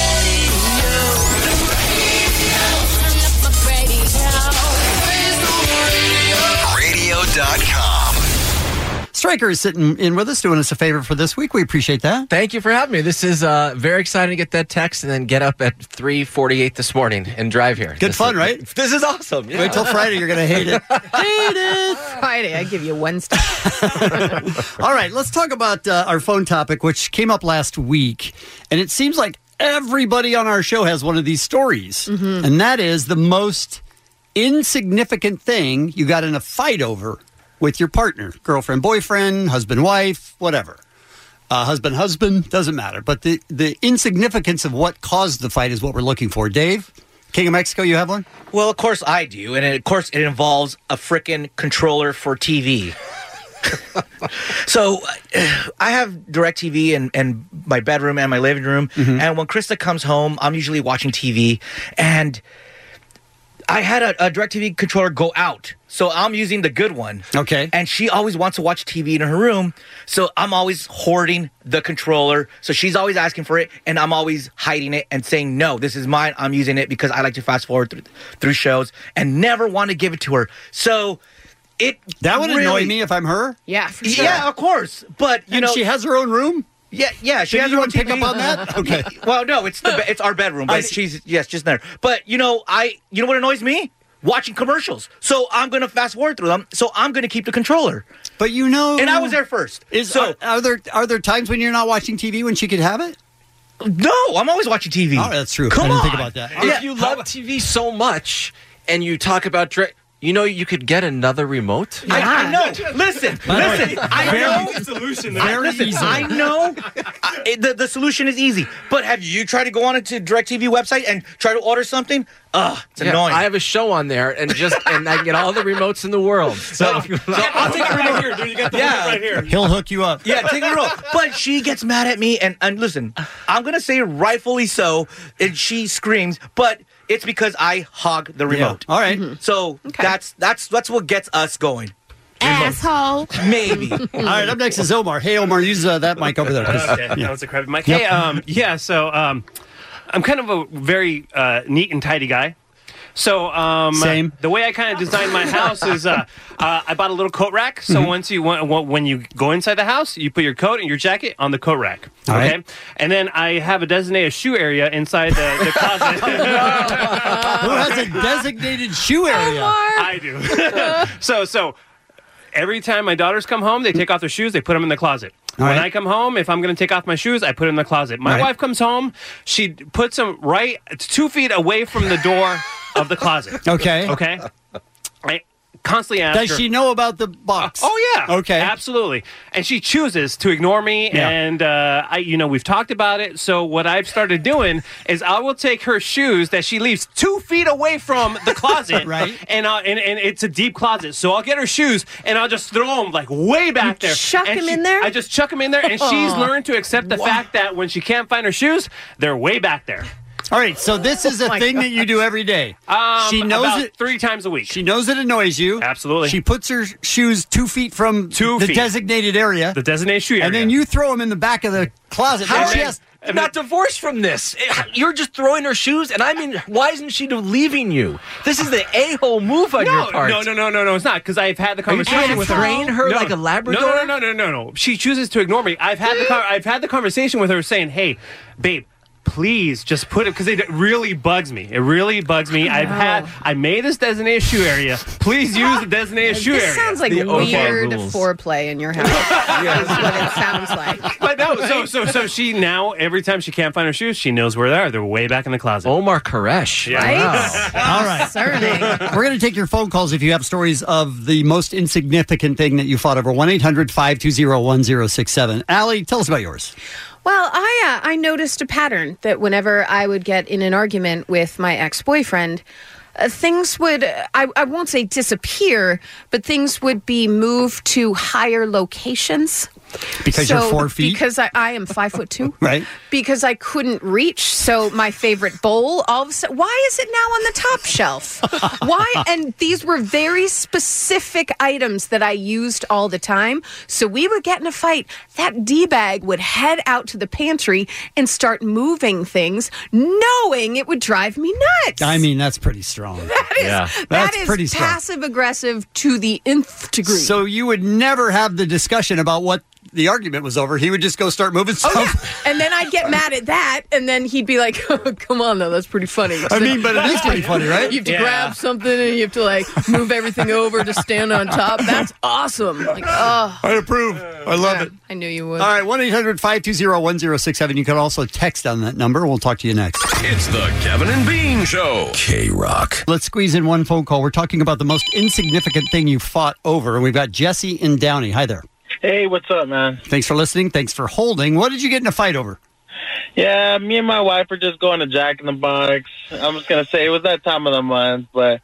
Radio.com. Stryker is sitting in with us, doing us a favor for this week. We appreciate that. Thank you for having me. This is very exciting to get that text and then get up at 3:48 this morning and drive here. Good fun, right? This is awesome. Yeah. Wait till Friday. You're going to hate it. Hate it. Friday, I give you Wednesday. All right, let's talk about our phone topic, which came up last week. And it seems like everybody on our show has one of these stories. Mm-hmm. And that is the most insignificant thing you got in a fight over with your partner, girlfriend, boyfriend, husband, wife, whatever. Husband, doesn't matter. But the insignificance of what caused the fight is what we're looking for. Dave, King of Mexico, you have one? Well, of course I do. And of course it involves a frickin' controller for TV. So I have DirecTV in my bedroom and my living room. Mm-hmm. And when Krista comes home, I'm usually watching TV. And I had a DirecTV controller go out. So I'm using the good one. Okay. And she always wants to watch TV in her room. So I'm always hoarding the controller. So she's always asking for it. And I'm always hiding it and saying, no, this is mine. I'm using it because I like to fast forward through shows and never want to give it to her. So that would annoy me if I'm her. Yeah, for sure. Yeah, of course. But, you And know. she has her own room? Yeah. She Did has her own anyone pick TV. up on that? Okay. Well, no, it's our bedroom, but she's just there. But you know what annoys me? Watching commercials. So I'm going to fast forward through them. So I'm going to keep the controller. But you know, and I was there first. Are there times when you're not watching TV when she could have it? No, I'm always watching TV. Oh, that's true. Come I didn't on. think about that. If you love TV so much and you talk about you could get another remote. I know. Listen. I know. Solution I know. The solution is easy. But have you tried to go on to DirecTV website and try to order something? It's annoying. I have a show on there and I can get all the remotes in the world. So I'll take it right here, dude. You got the remote right here. He'll hook you up. Yeah, take the remote. But she gets mad at me, and listen, I'm going to say rightfully so, and she screams, but it's because I hog the remote. Yeah. All right. So that's what gets us going. Asshole. Maybe. All right, up next is Omar. Hey, Omar, use that mic over there. Okay, Yeah. that was a crappy mic. Yep. Hey, so I'm kind of a very neat and tidy guy. So Same. The way I kind of designed my house is I bought a little coat rack. So once you when you go inside the house, you put your coat and your jacket on the coat rack. All okay, right. and then I have a designated shoe area inside the closet. Who has a designated shoe area? I do. So every time my daughters come home, they take off their shoes, they put them in the closet. All when right. I come home, if I'm going to take off my shoes, I put them in the closet. My Right. wife comes home, she puts them right 2 feet away from the door of the closet. Okay. Okay? I constantly ask Does her, she know about the box? Oh yeah. Okay. Absolutely. And she chooses to ignore me. Yeah. And we've talked about it. So what I've started doing is I will take her shoes that she leaves 2 feet away from the closet. Right. And it's a deep closet. So I'll get her shoes and I'll just throw them like way back there. Chuck And them in there? I just chuck them in there. And she's learned to accept the fact that when she can't find her shoes, they're way back there. All right, so this is a thing that you do every day. She knows about it 3 times a week. She knows it annoys you. Absolutely. She puts her shoes 2 feet from 2 the feet. designated area. The designated shoe area. And then you throw them in the back of the closet. How Then are she you has- not divorced from this? You're just throwing her shoes, and I mean, why isn't she leaving you? This is the a-hole move on your part. No, it's not, because I've had the Are you conversation trying to with her. train her like a Labrador? No. She chooses to ignore me. I've had the conversation with her saying, hey, babe, please just put it, because it really bugs me. It really bugs me. I made this designated shoe area. Please use the designated shoe area. This sounds like weird foreplay in your house. Is what it sounds like. But no, so she now, every time she can't find her shoes, she knows where they are. They're way back in the closet. Omar Koresh. Yeah. Right? All right. Concerning. We're going to take your phone calls if you have stories of the most insignificant thing that you fought over. 1-800-520-1067. Allie, tell us about yours. Well, I noticed a pattern that whenever I would get in an argument with my ex-boyfriend, things would, I won't say disappear, but things would be moved to higher locations. Because you're 4 feet? Because I am 5'2". Right. Because I couldn't reach. So my favorite bowl, all of a sudden, why is it now on the top shelf? Why? And these were very specific items that I used all the time. So we would get in a fight. That D-bag would head out to the pantry and start moving things, knowing it would drive me nuts. I mean, that's pretty strong. That is pretty strong. Passive-aggressive to the nth degree. So you would never have the discussion about what the argument was over. He would just go start moving stuff. Oh, yeah. And then I'd get mad at that, and then he'd be like, oh, come on, though, that's pretty funny. I mean, but it is pretty funny, right? You have to grab something, and you have to, like, move everything over to stand on top. That's awesome. Like, oh. I approve. I love it. I knew you would. All right, 1-800-520-1067. You can also text on that number. We'll talk to you next. It's the Kevin and Bean Show. K-Rock. Let's squeeze in one phone call. We're talking about the most insignificant thing you fought over, and we've got Jesse in Downey. Hi there. Hey, what's up, man? Thanks for listening. Thanks for holding. What did you get in a fight over? Yeah, me and my wife were just going to Jack in the Box. I'm just going to say it was that time of the month, but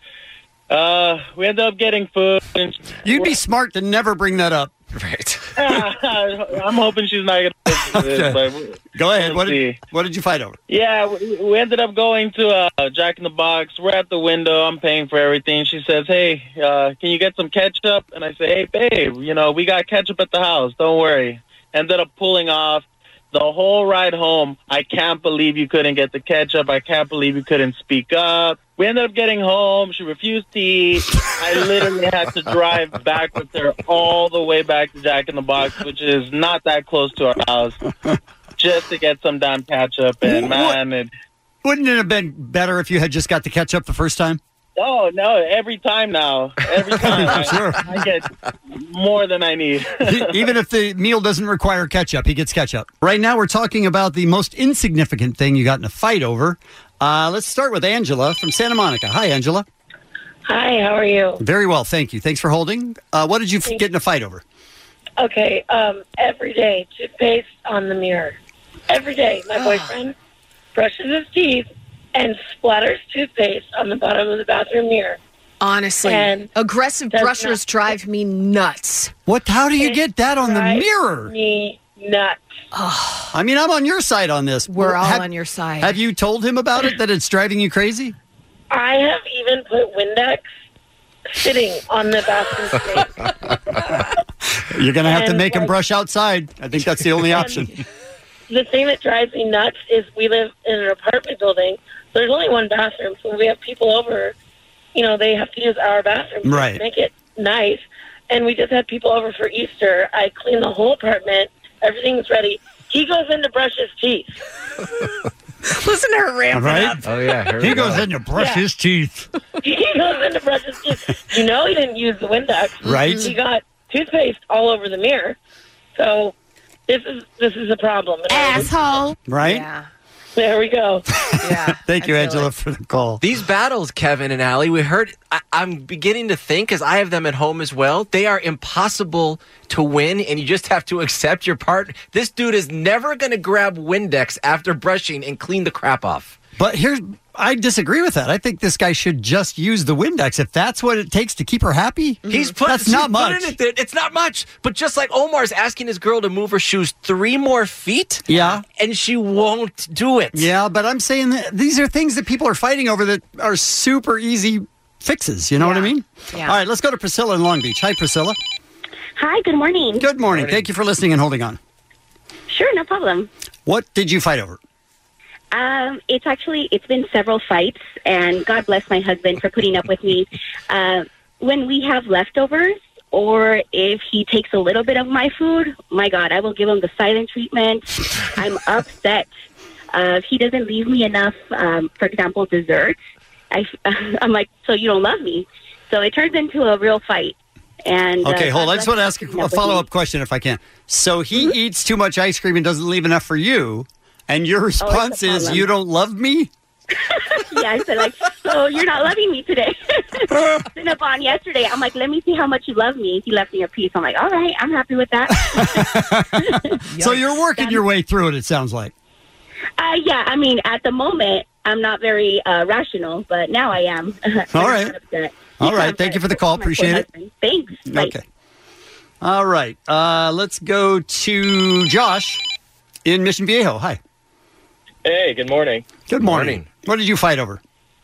we ended up getting food. You'd be smart to never bring that up. Right. I'm hoping she's not going to listen to this. But go ahead. What did you fight over? Yeah, we ended up going to Jack in the Box. We're at the window. I'm paying for everything. She says, hey, can you get some ketchup? And I say, hey, babe, we got ketchup at the house. Don't worry. Ended up pulling off the whole ride home. I can't believe you couldn't get the ketchup. I can't believe you couldn't speak up. We ended up getting home. She refused to eat. I literally had to drive back with her all the way back to Jack in the Box, which is not that close to our house, just to get some damn ketchup. And wouldn't it have been better if you had just got the ketchup the first time? Oh, no, every time now. Every time Sure. I get more than I need. Even if the meal doesn't require ketchup, he gets ketchup. Right now, we're talking about the most insignificant thing you got in a fight over. Let's start with Angela from Santa Monica. Hi, Angela. Hi, how are you? Very well, thank you. Thanks for holding. What did you get in a fight over? Okay, every day, toothpaste on the mirror. Every day, my boyfriend brushes his teeth and splatters toothpaste on the bottom of the bathroom mirror. Honestly, And aggressive brushers drive me nuts. How do you get that on the mirror? Me nuts. I mean, I'm on your side on this. We're all on your side. Have you told him about it, that it's driving you crazy? I have even put Windex sitting on the bathroom sink. You're going to have to make him brush outside. I think that's the only option. The thing that drives me nuts is we live in an apartment building. So there's only one bathroom. So when we have people over, they have to use our bathroom Right. to make it nice. And we just had people over for Easter. I cleaned the whole apartment. Everything's ready. He goes in to brush his teeth. Listen to her ramping up. Oh, yeah. He goes in to brush his teeth. He goes in to brush his teeth. He didn't use the Windex. Right. He got toothpaste all over the mirror. So this is a problem. Asshole. Right? Yeah. There we go. Yeah. Thank you, Angela, for the call. These battles, Kevin and Allie, we heard, I'm beginning to think, because I have them at home as well, they are impossible to win, and you just have to accept your part. This dude is never going to grab Windex after brushing and clean the crap off. But I disagree with that. I think this guy should just use the Windex. If that's what it takes to keep her happy, that's not much. It's not much. But just like Omar's asking his girl to move her shoes 3 more feet, yeah, and she won't do it. Yeah, but I'm saying that these are things that people are fighting over that are super easy fixes. You know what I mean? Yeah. All right, let's go to Priscilla in Long Beach. Hi, Priscilla. Hi, good morning. Good morning. Thank you for listening and holding on. Sure, no problem. What did you fight over? It's been several fights, and God bless my husband for putting up with me. When we have leftovers, or if he takes a little bit of my food, my God, I will give him the silent treatment. I'm upset. If he doesn't leave me enough, for example, desserts, I'm like, so you don't love me. So it turns into a real fight. And okay, hold on. I just want to ask a follow-up question if I can. So he eats too much ice cream and doesn't leave enough for you, and your response is, you don't love me? Yeah, I said, like, so you're not loving me today. Been up on yesterday. I'm like, let me see how much you love me. He left me a piece. I'm like, all right, I'm happy with that. So you're working your way through it sounds like. Yeah, I mean, at the moment, I'm not very rational, but now I am. All right. All right. Thank you for the call. Appreciate it. Thanks. Bye. Okay. All right. Let's go to Josh in Mission Viejo. Hi. Hey, good morning. Good morning. What did you fight over?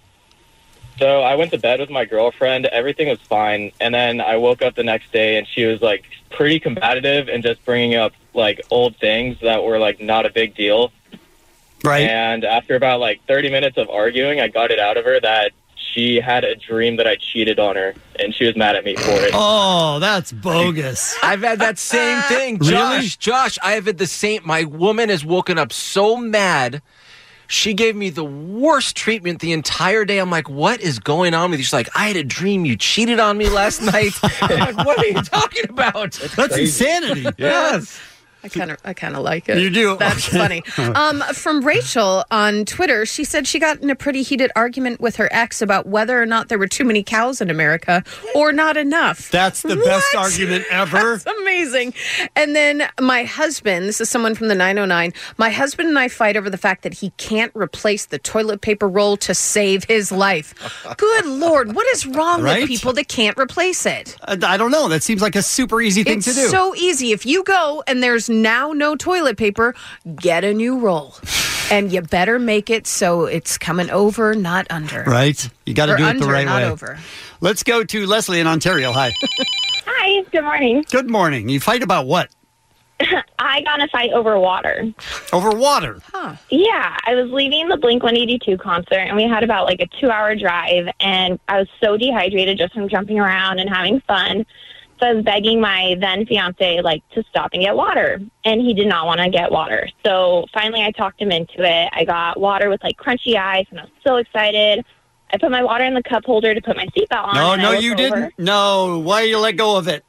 So I went to bed with my girlfriend. Everything was fine. And then I woke up the next day and she was like pretty combative and just bringing up like old things that were like not a big deal. Right. And after about like 30 minutes of arguing, I got it out of her that she had a dream that I cheated on her and she was mad at me for it. Oh, that's bogus. I've had that same thing. Josh, I have had the same. My woman has woken up so mad. She gave me the worst treatment the entire day. I'm like, what is going on with you? She's like, I had a dream you cheated on me last night. I'm like, what are you talking about? That's insanity. Yes. I kind of like it. You do? That's Okay. funny. From Rachel on Twitter, she said she got in a pretty heated argument with her ex about whether or not there were too many cows in America or not enough. That's the best argument ever. That's amazing. And then my husband, this is someone from the 909, my husband and I fight over the fact that he can't replace the toilet paper roll to save his life. Good Lord, what is wrong Right? with people that can't replace it? I don't know. That seems like a super easy thing It's to do. so easy. If you go and there's now no toilet paper, get a new roll. And you better make it so it's coming over, not under. Right? You got to Or do it the under, right not way. over. Let's go to Leslie in Ontario. Hi. Hi, good morning. Good morning. You fight about what? I got in a fight over water. Over water? Yeah, I was leaving the Blink-182 concert, and we had about like a 2-hour drive, and I was so dehydrated just from jumping around and having fun. So I was begging my then fiance like to stop and get water, and he did not want to get water. So finally I talked him into it. I got water with like crunchy ice, and I was so excited. I put my water in the cup holder to put my seatbelt on. No, and I no, look you over. didn't. No. Why you let go of it?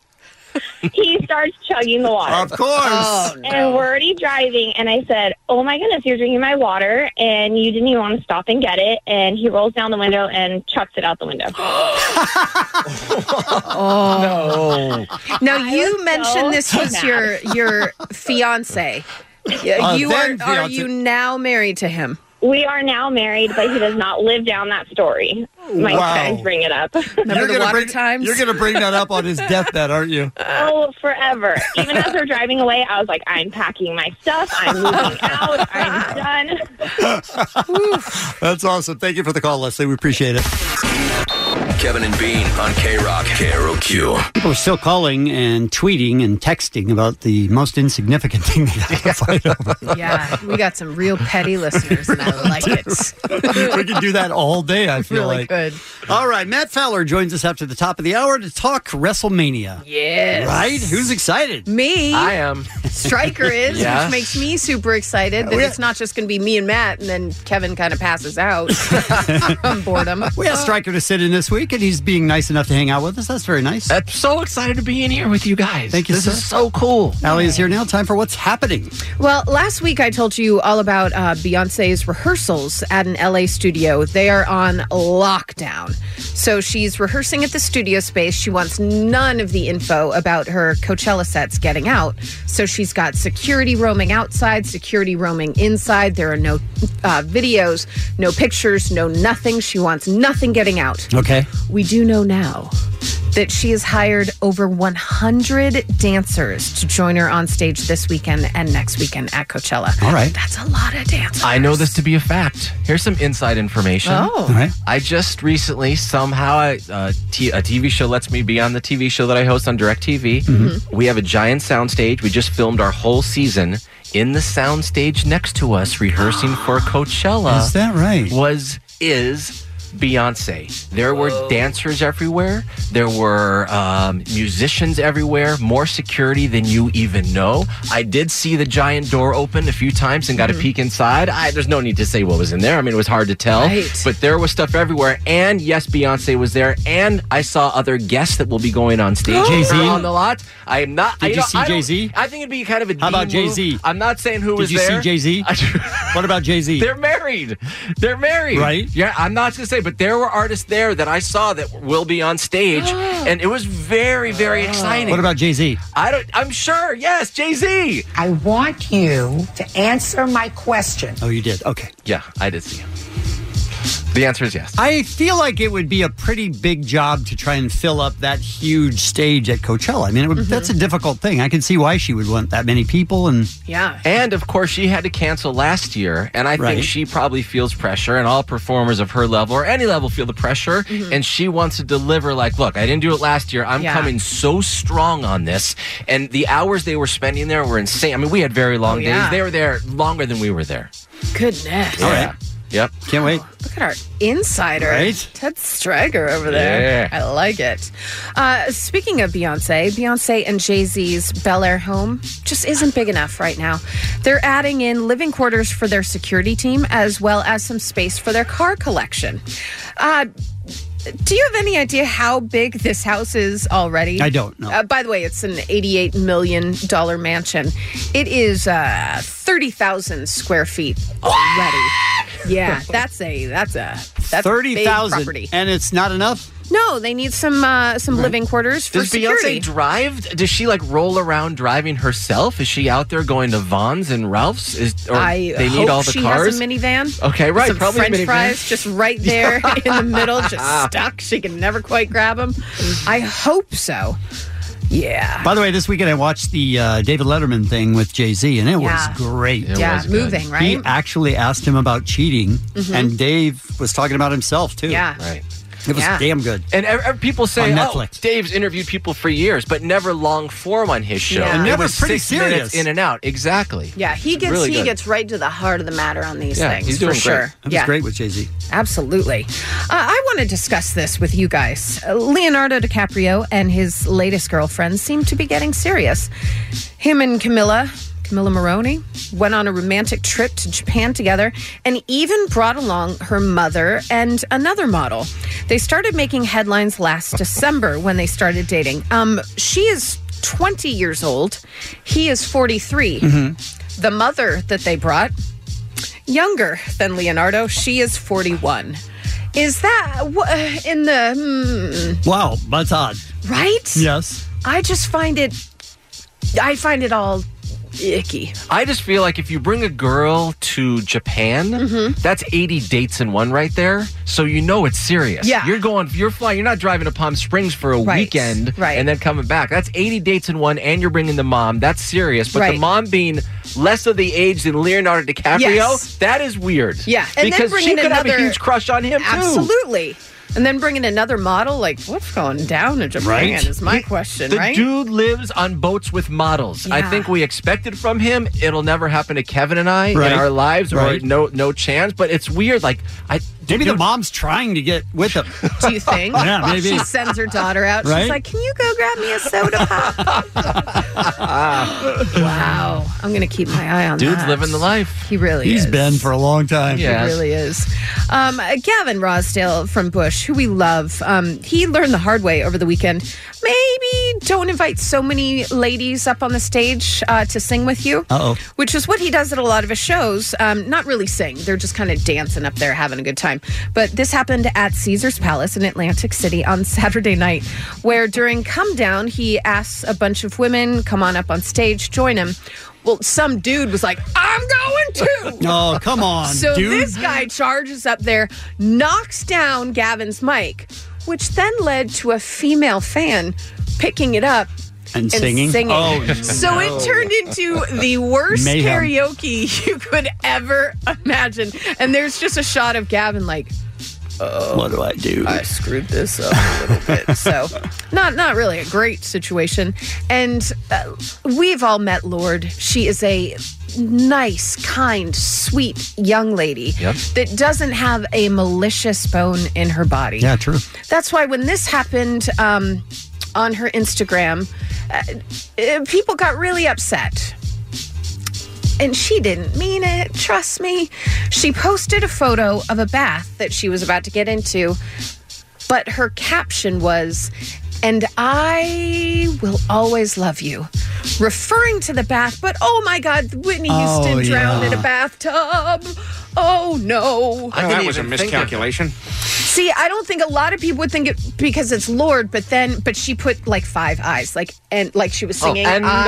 He starts chugging the water. Of course. Oh, And we're already driving, and I said, oh my goodness, you're drinking my water, and you didn't even want to stop and get it. And he rolls down the window and chucks it out the window. Oh. Now, you mentioned this was your fiance. You then are fiance. you now married to him? We are now married, but he does not live down that story. My Wow. friends bring it up. Remember the water times? You're going to bring that up on his deathbed, aren't you? Oh, forever. Even as we're driving away, I was like, I'm packing my stuff. I'm moving out. I'm done. That's awesome. Thank you for the call, Leslie. We appreciate it. Kevin and Bean on K-Rock, KROQ. People are still calling and tweeting and texting about the most insignificant thing they got to fight over. Yeah, we got some real petty listeners, and I like it. We can do that all day, I feel Really like. good. All right, Matt Fowler joins us after the top of the hour to talk WrestleMania. Yes. Right? Who's excited? Me. I am. Stryker is, Yes. which makes me super excited that it's not just going to be me and Matt, and then Kevin kind of passes out from boredom. We asked Stryker to sit in this week, and he's being nice enough to hang out with us. That's very nice. I'm so excited to be in here with you guys. Thank you, This sir. is so cool. Allie is here now. Time for What's Happening. Well, last week I told you all about Beyonce's rehearsals at an LA studio. They are on lockdown. So she's rehearsing at the studio space. She wants none of the info about her Coachella sets getting out. So she's got security roaming outside, security roaming inside. There are no videos, no pictures, no nothing. She wants nothing getting out. Okay. We do know now that she has hired over 100 dancers to join her on stage this weekend and next weekend at Coachella. All right. That's a lot of dancers. I know this to be a fact. Here's some inside information. Oh. All right. I just recently, somehow, a TV show lets me be on the TV show that I host on DirecTV. Mm-hmm. We have a giant soundstage. We just filmed our whole season in the soundstage next to us, rehearsing for Coachella. Is that right? Is Beyonce. There were dancers everywhere. There were musicians everywhere. More security than you even know. I did see the giant door open a few times and got a peek inside. There's no need to say what was in there. I mean, it was hard to tell. Right. But there was stuff everywhere. And yes, Beyonce was there. And I saw other guests that will be going on stage. Jay-Z? On the lot. I am not. Did you see Jay-Z? I think it'd be kind of a How about D move. Jay-Z? I'm not saying who was Did you there. see Jay-Z? What about Jay-Z? They're married. They're married. Right. Yeah, I'm not going to say, but there were artists there that I saw that will be on stage, and it was very, very exciting. What about Jay-Z? I'm sure. Yes, Jay-Z. I want you to answer my question. Oh, you did? Okay. Yeah, I did see him. The answer is yes. I feel like it would be a pretty big job to try and fill up that huge stage at Coachella. I mean, that's a difficult thing. I can see why she would want that many people. And of course, she had to cancel last year, and I think she probably feels pressure, and all performers of her level or any level feel the pressure, and she wants to deliver like, look, I didn't do it last year. I'm coming so strong on this, and the hours they were spending there were insane. I mean, we had very long days. They were there longer than we were there. Goodness. All right. Yep. Can't wait. Look at our insider, Right? Ted Stryker over there. Yeah. I like it. Speaking of Beyonce and Jay-Z's Bel Air home just isn't big enough right now. They're adding in living quarters for their security team as well as some space for their car collection. Do you have any idea how big this house is already? I don't know. By the way, it's an $88 million mansion. It is 30,000 square feet already. Yeah, that's 30,000, property. and it's not enough? No, they need some living quarters for Does security. Beyonce drive? Does she like roll around driving herself? Is she out there going to Vons and Ralph's? They need all the she cars? has a minivan. Okay, right. Some Probably a French minivan. fries just right there in the middle, just stuck. She can never quite grab them. I hope so. Yeah. By the way, this weekend I watched the David Letterman thing with Jay-Z, and it was great. Moving, right? He actually asked him about cheating, and Dave was talking about himself, too. Yeah. Right. It was damn good. And people say, On oh, Netflix. Dave's interviewed people for years, but never long form on his show. Yeah. And It never was pretty 6 minutes serious. in and out. Exactly. Yeah, he gets Really good. gets right to the heart of the matter on these Yeah, things he's doing for sure. great. It was great with Jay-Z. Absolutely. I want to discuss this with you guys. Leonardo DiCaprio and his latest girlfriend seem to be getting serious. Him and Camilla Maroney, went on a romantic trip to Japan together and even brought along her mother and another model. They started making headlines last December when they started dating. She is 20 years old. He is 43. The mother that they brought, younger than Leonardo. She is 41. Is that in the... Wow, that's odd. Right? Yes. I find it all icky. I just feel like if you bring a girl to Japan, that's 80 dates in one right there. So you know it's serious. Yeah. You're flying, you're not driving to Palm Springs for a weekend and then coming back. That's 80 dates in one, and you're bringing the mom. That's serious. But the mom being less of the age than Leonardo DiCaprio, that is weird. Yeah. And because then she could have a huge crush on him, too. Absolutely. And then bringing another model, like, what's going down in Japan is my question, the right? dude lives on boats with models. I think we expect it from him. It'll never happen to Kevin and I in our lives, or no chance. But it's weird. Like, maybe the mom's trying to get with him. Do you think? Yeah, maybe. She sends her daughter out. Right? She's like, can you go grab me a soda pop? Wow. I'm going to keep my eye on that. Dude's living the life. He really is. He's been for a long time. He really is. Gavin Rossdale from Bush, who we love, he learned the hard way over the weekend. Maybe don't invite so many ladies up on the stage to sing with you. Uh-oh. Which is what he does at a lot of his shows. Not really sing. They're just kind of dancing up there, having a good time. But this happened at Caesar's Palace in Atlantic City on Saturday night, where during Come Down, he asks a bunch of women, come on up on stage, join him. Well, some dude was like, I'm going too. Oh, come on, so dude. this guy charges up there, knocks down Gavin's mic, which then led to a female fan picking it up and singing. Oh, so it turned into the worst Mayhem. karaoke you could ever imagine. And there's just a shot of Gavin like, what do I do? I screwed this up a little bit. So not really a great situation. And we've all met Lorde. She is a nice, kind, sweet young lady that doesn't have a malicious bone in her body. Yeah, true. That's why when this happened on her Instagram, people got really upset. And she didn't mean it, trust me. She posted a photo of a bath that she was about to get into, but her caption was, "And I will always love you," referring to the bath. But oh my God, Whitney Houston drowned in a bathtub. Oh no. That was a miscalculation. See, I don't think a lot of people would think it because it's Lorde, but she put like 5 eyes, like she was singing.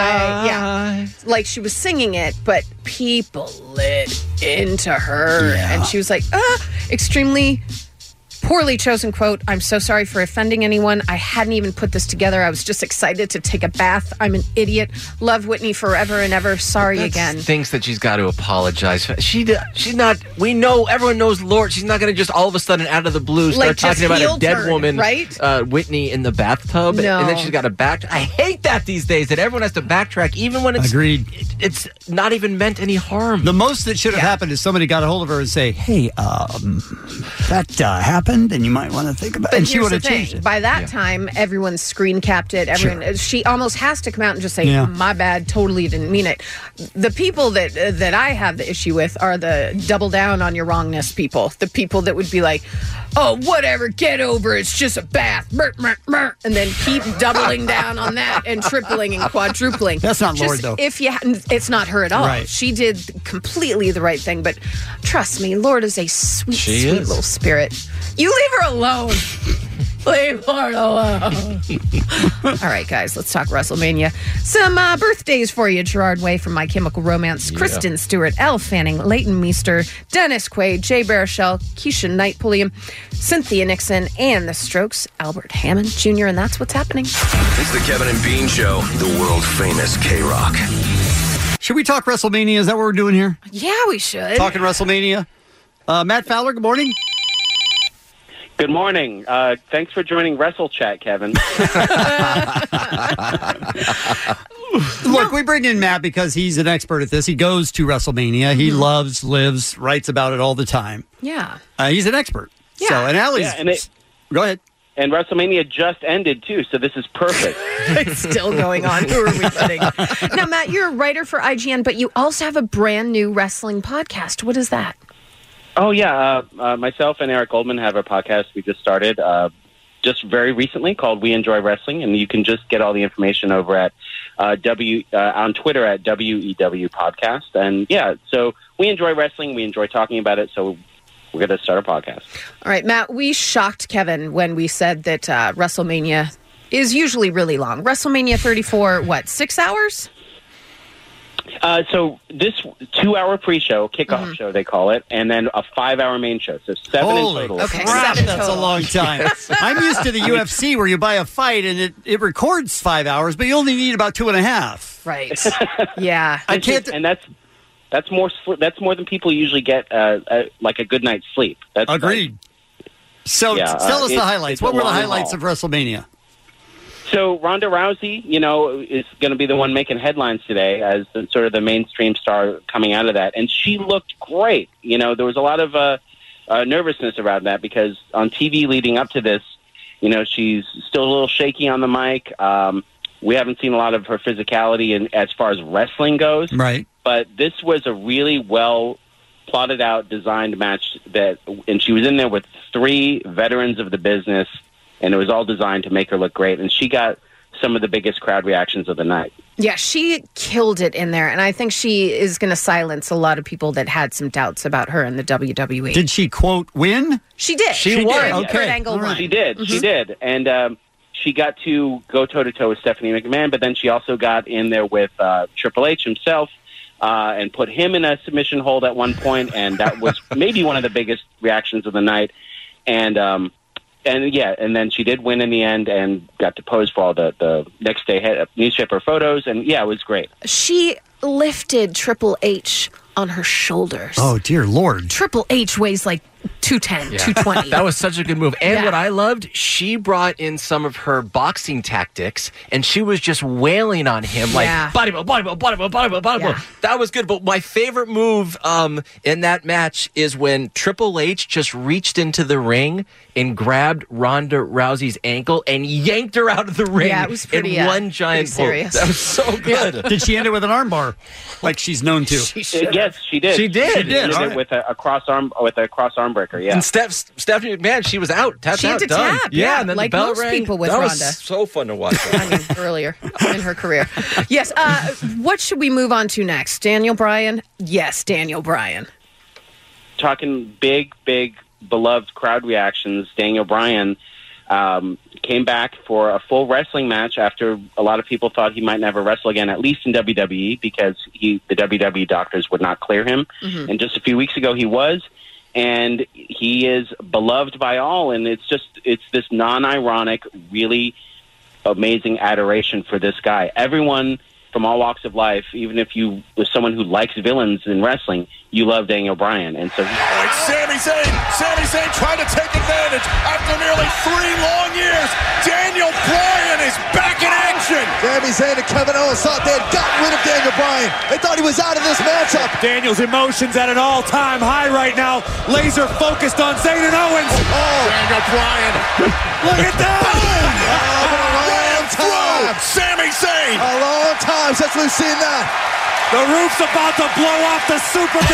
Like she was singing it, but people lit into her, and she was like, extremely poorly chosen quote. "I'm so sorry for offending anyone. I hadn't even put this together. I was just excited to take a bath. I'm an idiot. Love Whitney forever and ever. Sorry again." Thinks that she's got to apologize. She's not. We know, everyone knows Lorde. She's not going to just all of a sudden out of the blue start talking about a dead woman, right? Whitney in the bathtub, No. and then she's got to back. I hate that these days that everyone has to backtrack, even when it's agreed. It's not even meant any harm. The most that should have happened is somebody got a hold of her and say, "Hey, that happened, and you might want to think about it." And she would have changed it. By that time, everyone's screen capped it. She almost has to come out and just say, "My bad, totally didn't mean it." The people that I have the issue with are the double down on your wrongness people. The people that would be like, "Oh, whatever, get over it. It's just a bath." And then keep doubling down on that and tripling and quadrupling. That's not Lorde, though. If you hadn't, it's not her at all. Right. She did completely the right thing. But trust me, Lorde is a sweet little spirit. You leave her alone. Leave her alone. All right, guys, let's talk WrestleMania. Some birthdays for you. Gerard Way from My Chemical Romance, Kristen Stewart, Elle Fanning, Leighton Meester, Dennis Quaid, Jay Baruchel, Keisha Knight Pulliam, Cynthia Nixon, and The Strokes, Albert Hammond Jr., and that's what's happening. It's the Kevin and Bean Show, the world famous K-Rock. Should we talk WrestleMania? Is that what we're doing here? Yeah, we should. Talking WrestleMania. Matt Fowler, good morning. Good morning. Thanks for joining Wrestle Chat, Kevin. Look, we bring in Matt because he's an expert at this. He goes to WrestleMania. He loves, lives, writes about it all the time. Yeah. He's an expert. Yeah. So, and Allie's... Go ahead. And WrestleMania just ended, too, so this is perfect. It's still going on. Who are we kidding? Now, Matt, you're a writer for IGN, but you also have a brand new wrestling podcast. What is that? Oh, yeah. Myself and Eric Goldman have a podcast we just started just very recently called We Enjoy Wrestling, and you can just get all the information over at on Twitter at WEW Podcast. And, yeah, so we enjoy wrestling. We enjoy talking about it, so we're going to start a podcast. All right, Matt, we shocked Kevin when we said that WrestleMania is usually really long. WrestleMania 34, 6 hours? So this 2-hour pre-show, kickoff show they call it, and then a 5-hour main show. So 7 in total. Okay, Crap, that's a long time. I'm used to the UFC where you buy a fight and it records 5 hours, but you only need about 2.5. Right. Yeah. I can't. And that's more than people usually get like a good night's sleep. That's agreed. Tell us the highlights. What were the highlights of WrestleMania? So Ronda Rousey, is going to be the one making headlines today as sort of the mainstream star coming out of that. And she looked great. There was a lot of nervousness around that because on TV leading up to this, she's still a little shaky on the mic. We haven't seen a lot of her physicality as far as wrestling goes. Right. But this was a really well plotted out, designed match and she was in there with 3 veterans of the business. And it was all designed to make her look great. And she got some of the biggest crowd reactions of the night. Yeah, she killed it in there. And I think she is going to silence a lot of people that had some doubts about her in the WWE. Did she, quote, win? She did. She won. Okay. Kurt Angle won. She did. She did. And she got to go toe-to-toe with Stephanie McMahon, but then she also got in there with Triple H himself and put him in a submission hold at one point. And that was maybe one of the biggest reactions of the night. And then she did win in the end and got to pose for all the next day newspaper photos. And, yeah, it was great. She lifted Triple H on her shoulders. Oh, dear Lord. Triple H weighs like 210, Yeah. 220. That was such a good move. And Yeah. what I loved, she brought in some of her boxing tactics, and she was just wailing on him like, Yeah. body blow, body blow, body blow, body blow, body blow. Yeah. That was good. But my favorite move in that match is when Triple H just reached into the ring and grabbed Ronda Rousey's ankle and yanked her out of the ring Yeah, it was pretty, in one giant pull. serious. That was so good. Did she end it with an armbar, like she's known to? Yes, she did. She did. She ended All it right. with a cross arm breaker. Yeah. And Stephanie McMahon, she was out. Tapped She had out, to done. tap, yeah, and then like the bell most rang. people with that Ronda. was so fun to watch. That. Earlier in her career. Yes. What should we move on to next? Daniel Bryan? Yes, Daniel Bryan. Talking big, beloved crowd reactions, Daniel Bryan came back for a full wrestling match after a lot of people thought he might never wrestle again, at least in WWE, because the WWE doctors would not clear him. Mhm. And just a few weeks ago, he was. And he is beloved by all, and it's this non-ironic, really amazing adoration for this guy. Everyone from all walks of life, even if you was someone who likes villains in wrestling, you love Daniel Bryan. And so Sami Zayn trying to take advantage after nearly 3 long years. Daniel Bryan is back in action. Sami Zayn and Kevin Owens thought they had gotten rid of Daniel Bryan. They thought he was out of this matchup. Daniel's emotions at an all-time high right now. Laser focused on Zayn and Owens. Daniel Bryan. Look at that! Sami Zayn. A long time since we've seen that. The roof's about to blow off the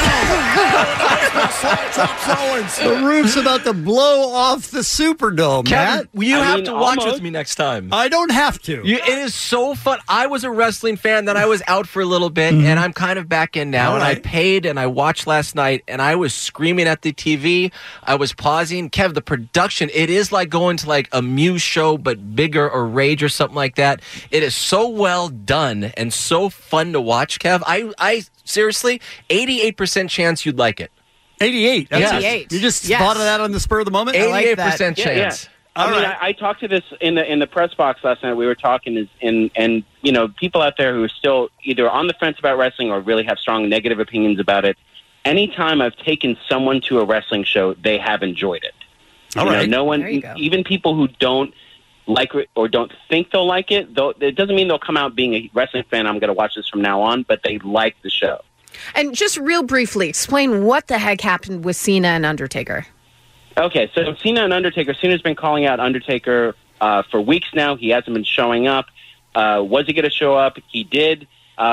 Superdome. The roof's about to blow off the Superdome, Kevin, Matt. you have to watch with me next time. I don't have to. It is so fun. I was a wrestling fan, then I was out for a little bit, and I'm kind of back in now. All and I right. paid, and I watched last night, and I was screaming at the TV. I was pausing. Kev, the production, it is like going to like a Muse show, but bigger, or Rage or something like that. It is so well done and so fun to watch, Kev. I seriously, 88% chance you'd like it. 88. That's Yes. 88. You just Yes. thought of that on the spur of the moment? 88% Yeah, chance. I mean, I talked to this in the press box last night. We were talking, and you know, people out there who are still either on the fence about wrestling or really have strong negative opinions about it. Anytime I've taken someone to a wrestling show, they have enjoyed it. All right. No one, There you go. even people who don't like it or don't think they'll like it, though, it doesn't mean they'll come out being a wrestling fan. I'm going to watch this from now on, but they like the show. And just real briefly, explain what the heck happened with Cena and Undertaker. Okay, so Cena and Undertaker. Cena's been calling out Undertaker for weeks now. He hasn't been showing up. Was he going to show up? He did.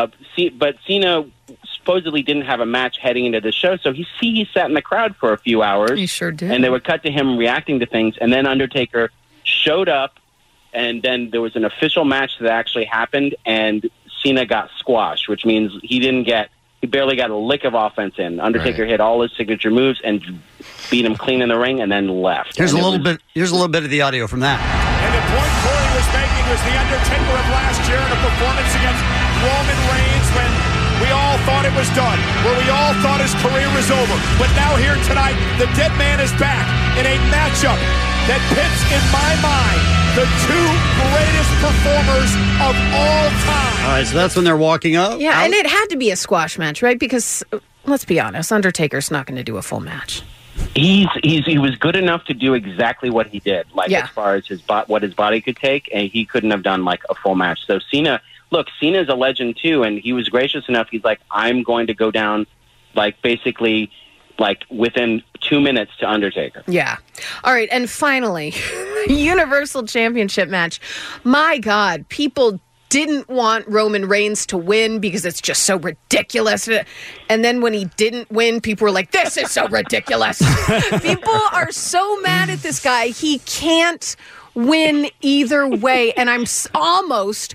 But Cena supposedly didn't have a match heading into the show, so he sat in the crowd for a few hours. He sure did. And they would cut to him reacting to things, and then Undertaker showed up, and then there was an official match that actually happened, and Cena got squashed, which means he barely got a lick of offense in. Undertaker hit all his signature moves and beat him clean in the ring, and then left. Here's a And it little was- bit. Here's a little bit of the audio from that. And the point Corey was making was the Undertaker of last year in a performance against Roman Reigns when we all thought it was done, where we all thought his career was over. But now here tonight, the dead man is back in a matchup that pits, in my mind, the 2 greatest performers of all time. All right, so that's when they're walking up. Yeah, out. and it had to be a squash match, right? Because let's be honest, Undertaker's not going to do a full match. He was good enough to do exactly what he did, like Yeah. as far as what his body could take, and he couldn't have done like a full match. So Cena's a legend too, and he was gracious enough. He's like, I'm going to go down, like basically, like within 2 minutes to Undertaker. Yeah. All right, and finally, Universal Championship match. My God, people didn't want Roman Reigns to win because it's just so ridiculous. And then when he didn't win, people were like, this is so ridiculous. People are so mad at this guy. He can't win either way. And I'm almost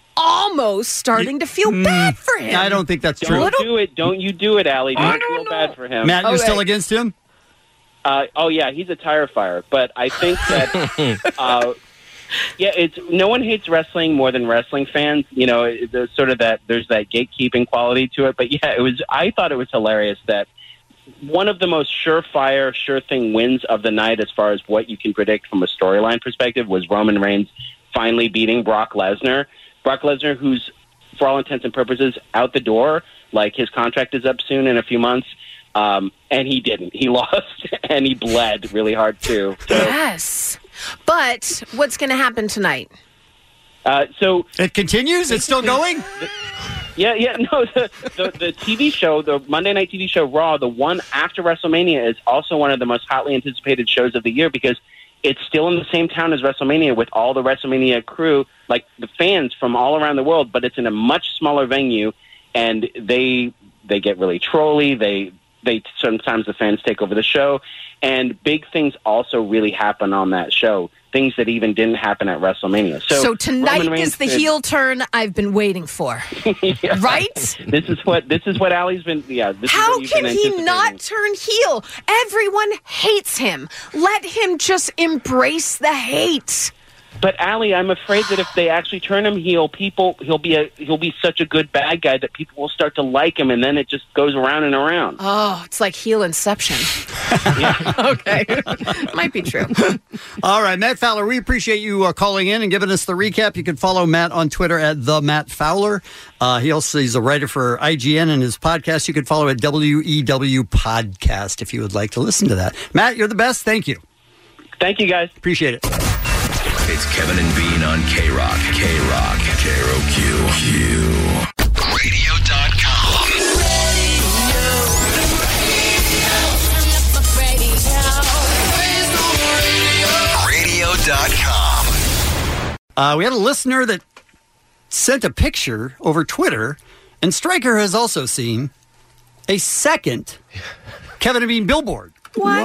starting to feel bad for him. I don't think that's true. Don't you do it, Allie. Don't feel bad for him. Matt, you're still against him? Oh yeah, he's a tire fire. But I think that it's no one hates wrestling more than wrestling fans. You know, there's sort of there's that gatekeeping quality to it. But yeah, I thought it was hilarious that one of the most sure thing wins of the night, as far as what you can predict from a storyline perspective, was Roman Reigns finally beating Brock Lesnar. Brock Lesnar, who's for all intents and purposes out the door, like his contract is up soon in a few months. And he didn't. He lost, and he bled really hard, too. So, Yes. But what's going to happen tonight? So it continues? It's still going? No, the TV show, the Monday Night TV show Raw, the one after WrestleMania, is also one of the most hotly anticipated shows of the year because it's still in the same town as WrestleMania with all the WrestleMania crew, like the fans from all around the world, but it's in a much smaller venue, and they get really trolly. They sometimes the fans take over the show, and big things also really happen on that show. Things that even didn't happen at WrestleMania. So tonight is the heel turn I've been waiting for, right? This is what Allie's been. Yeah. How can he not turn heel? Everyone hates him. Let him just embrace the hate. But Allie, I'm afraid that if they actually turn him heel, he'll be such a good bad guy that people will start to like him, and then it just goes around and around. Oh, it's like heel inception. Okay, might be true. All right, Matt Fowler, we appreciate you calling in and giving us the recap. You can follow Matt on Twitter at @TheMattFowler. He's a writer for IGN, and his podcast you can follow at WEW Podcast if you would like to listen to that. Matt, you're the best. Thank you. Thank you, guys. Appreciate it. It's Kevin and Bean on K-Rock. K-Rock. KROQ. Radio.com. Radio.com. We had a listener that sent a picture over Twitter, and Stryker has also seen a second Kevin and Bean billboard. What?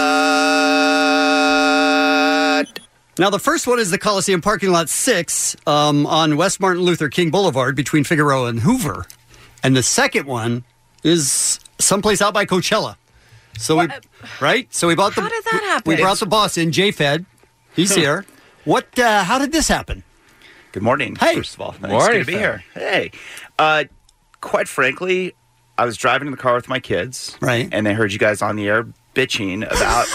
Now, the first one is the Coliseum Parking Lot 6 on West Martin Luther King Boulevard between Figueroa and Hoover. And the second one is someplace out by Coachella. So we bought the... How did that happen? We brought the boss in, J-Fed. He's here. How did this happen? Good morning, hey. First of all. Nice Morning, to be here. Hey. Quite frankly, I was driving in the car with my kids. Right. And they heard you guys on the air bitching about...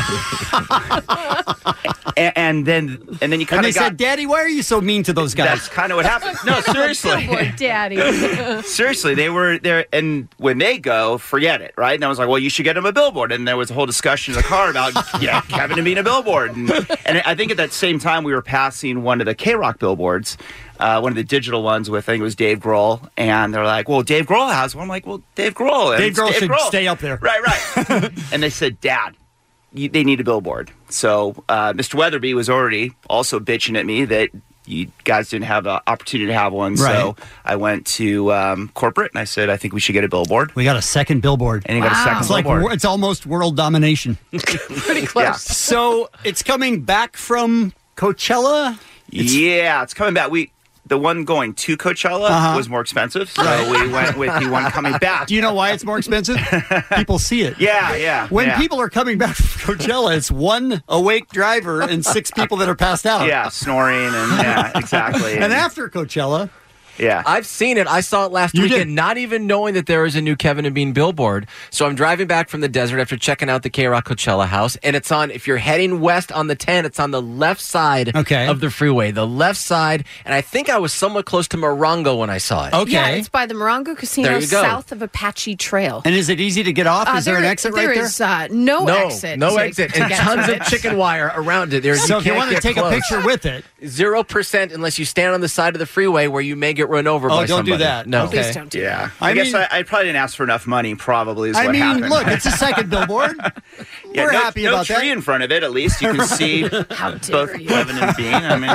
and then you kind of And they said, Daddy, why are you so mean to those guys? That's kind of what happened. No, seriously. Billboard Daddy. Seriously, they were there, and when they go, forget it, right? And I was like, well, you should get them a billboard. And there was a whole discussion in the car about, Kevin and being a billboard. And I think at that same time, we were passing one of the K-Rock billboards, one of the digital ones with, I think it was Dave Grohl. And they're like, well, Dave Grohl has one. I'm like, well, Dave Grohl. Dave Grohl should stay up there. Right. And they said, Dad, they need a billboard. So Mr. Weatherby was already also bitching at me that you guys didn't have the opportunity to have one. Right. So I went to corporate and I said, I think we should get a billboard. We got a second billboard. And you got a second billboard. It's almost world domination. Pretty close. Yeah. So it's coming back from Coachella? Yeah, it's coming back. The one going to Coachella was more expensive, so we went with the one coming back. Do you know why it's more expensive? People see it. Yeah. When people are coming back from Coachella, it's one awake driver and 6 people that are passed out. Yeah, snoring and exactly. And after Coachella... Yeah. I've seen it. I saw it last weekend, not even knowing that there was a new Kevin and Bean billboard. So I'm driving back from the desert after checking out the K-Rock Coachella house, and it's on, if you're heading west on the 10, it's on the left side of the freeway. The left side, and I think I was somewhat close to Morongo when I saw it. Yeah, it's by the Morongo Casino There you go. south of Apache Trail. And is it easy to get off? Is there an exit right there? There is no exit. No to- exit, to and get tons to of it. chicken wire around it. So if you want to take a picture with it... 0% unless you stand on the side of the freeway where you may get run over by don't somebody. do that. No. Please don't do Yeah. I I guess mean- I probably didn't ask for enough money, probably, is what happened. look, it's a second billboard. Yeah, We're no, happy no about tree that. in front of it, at least. You can see both Kevin and Bean. I mean,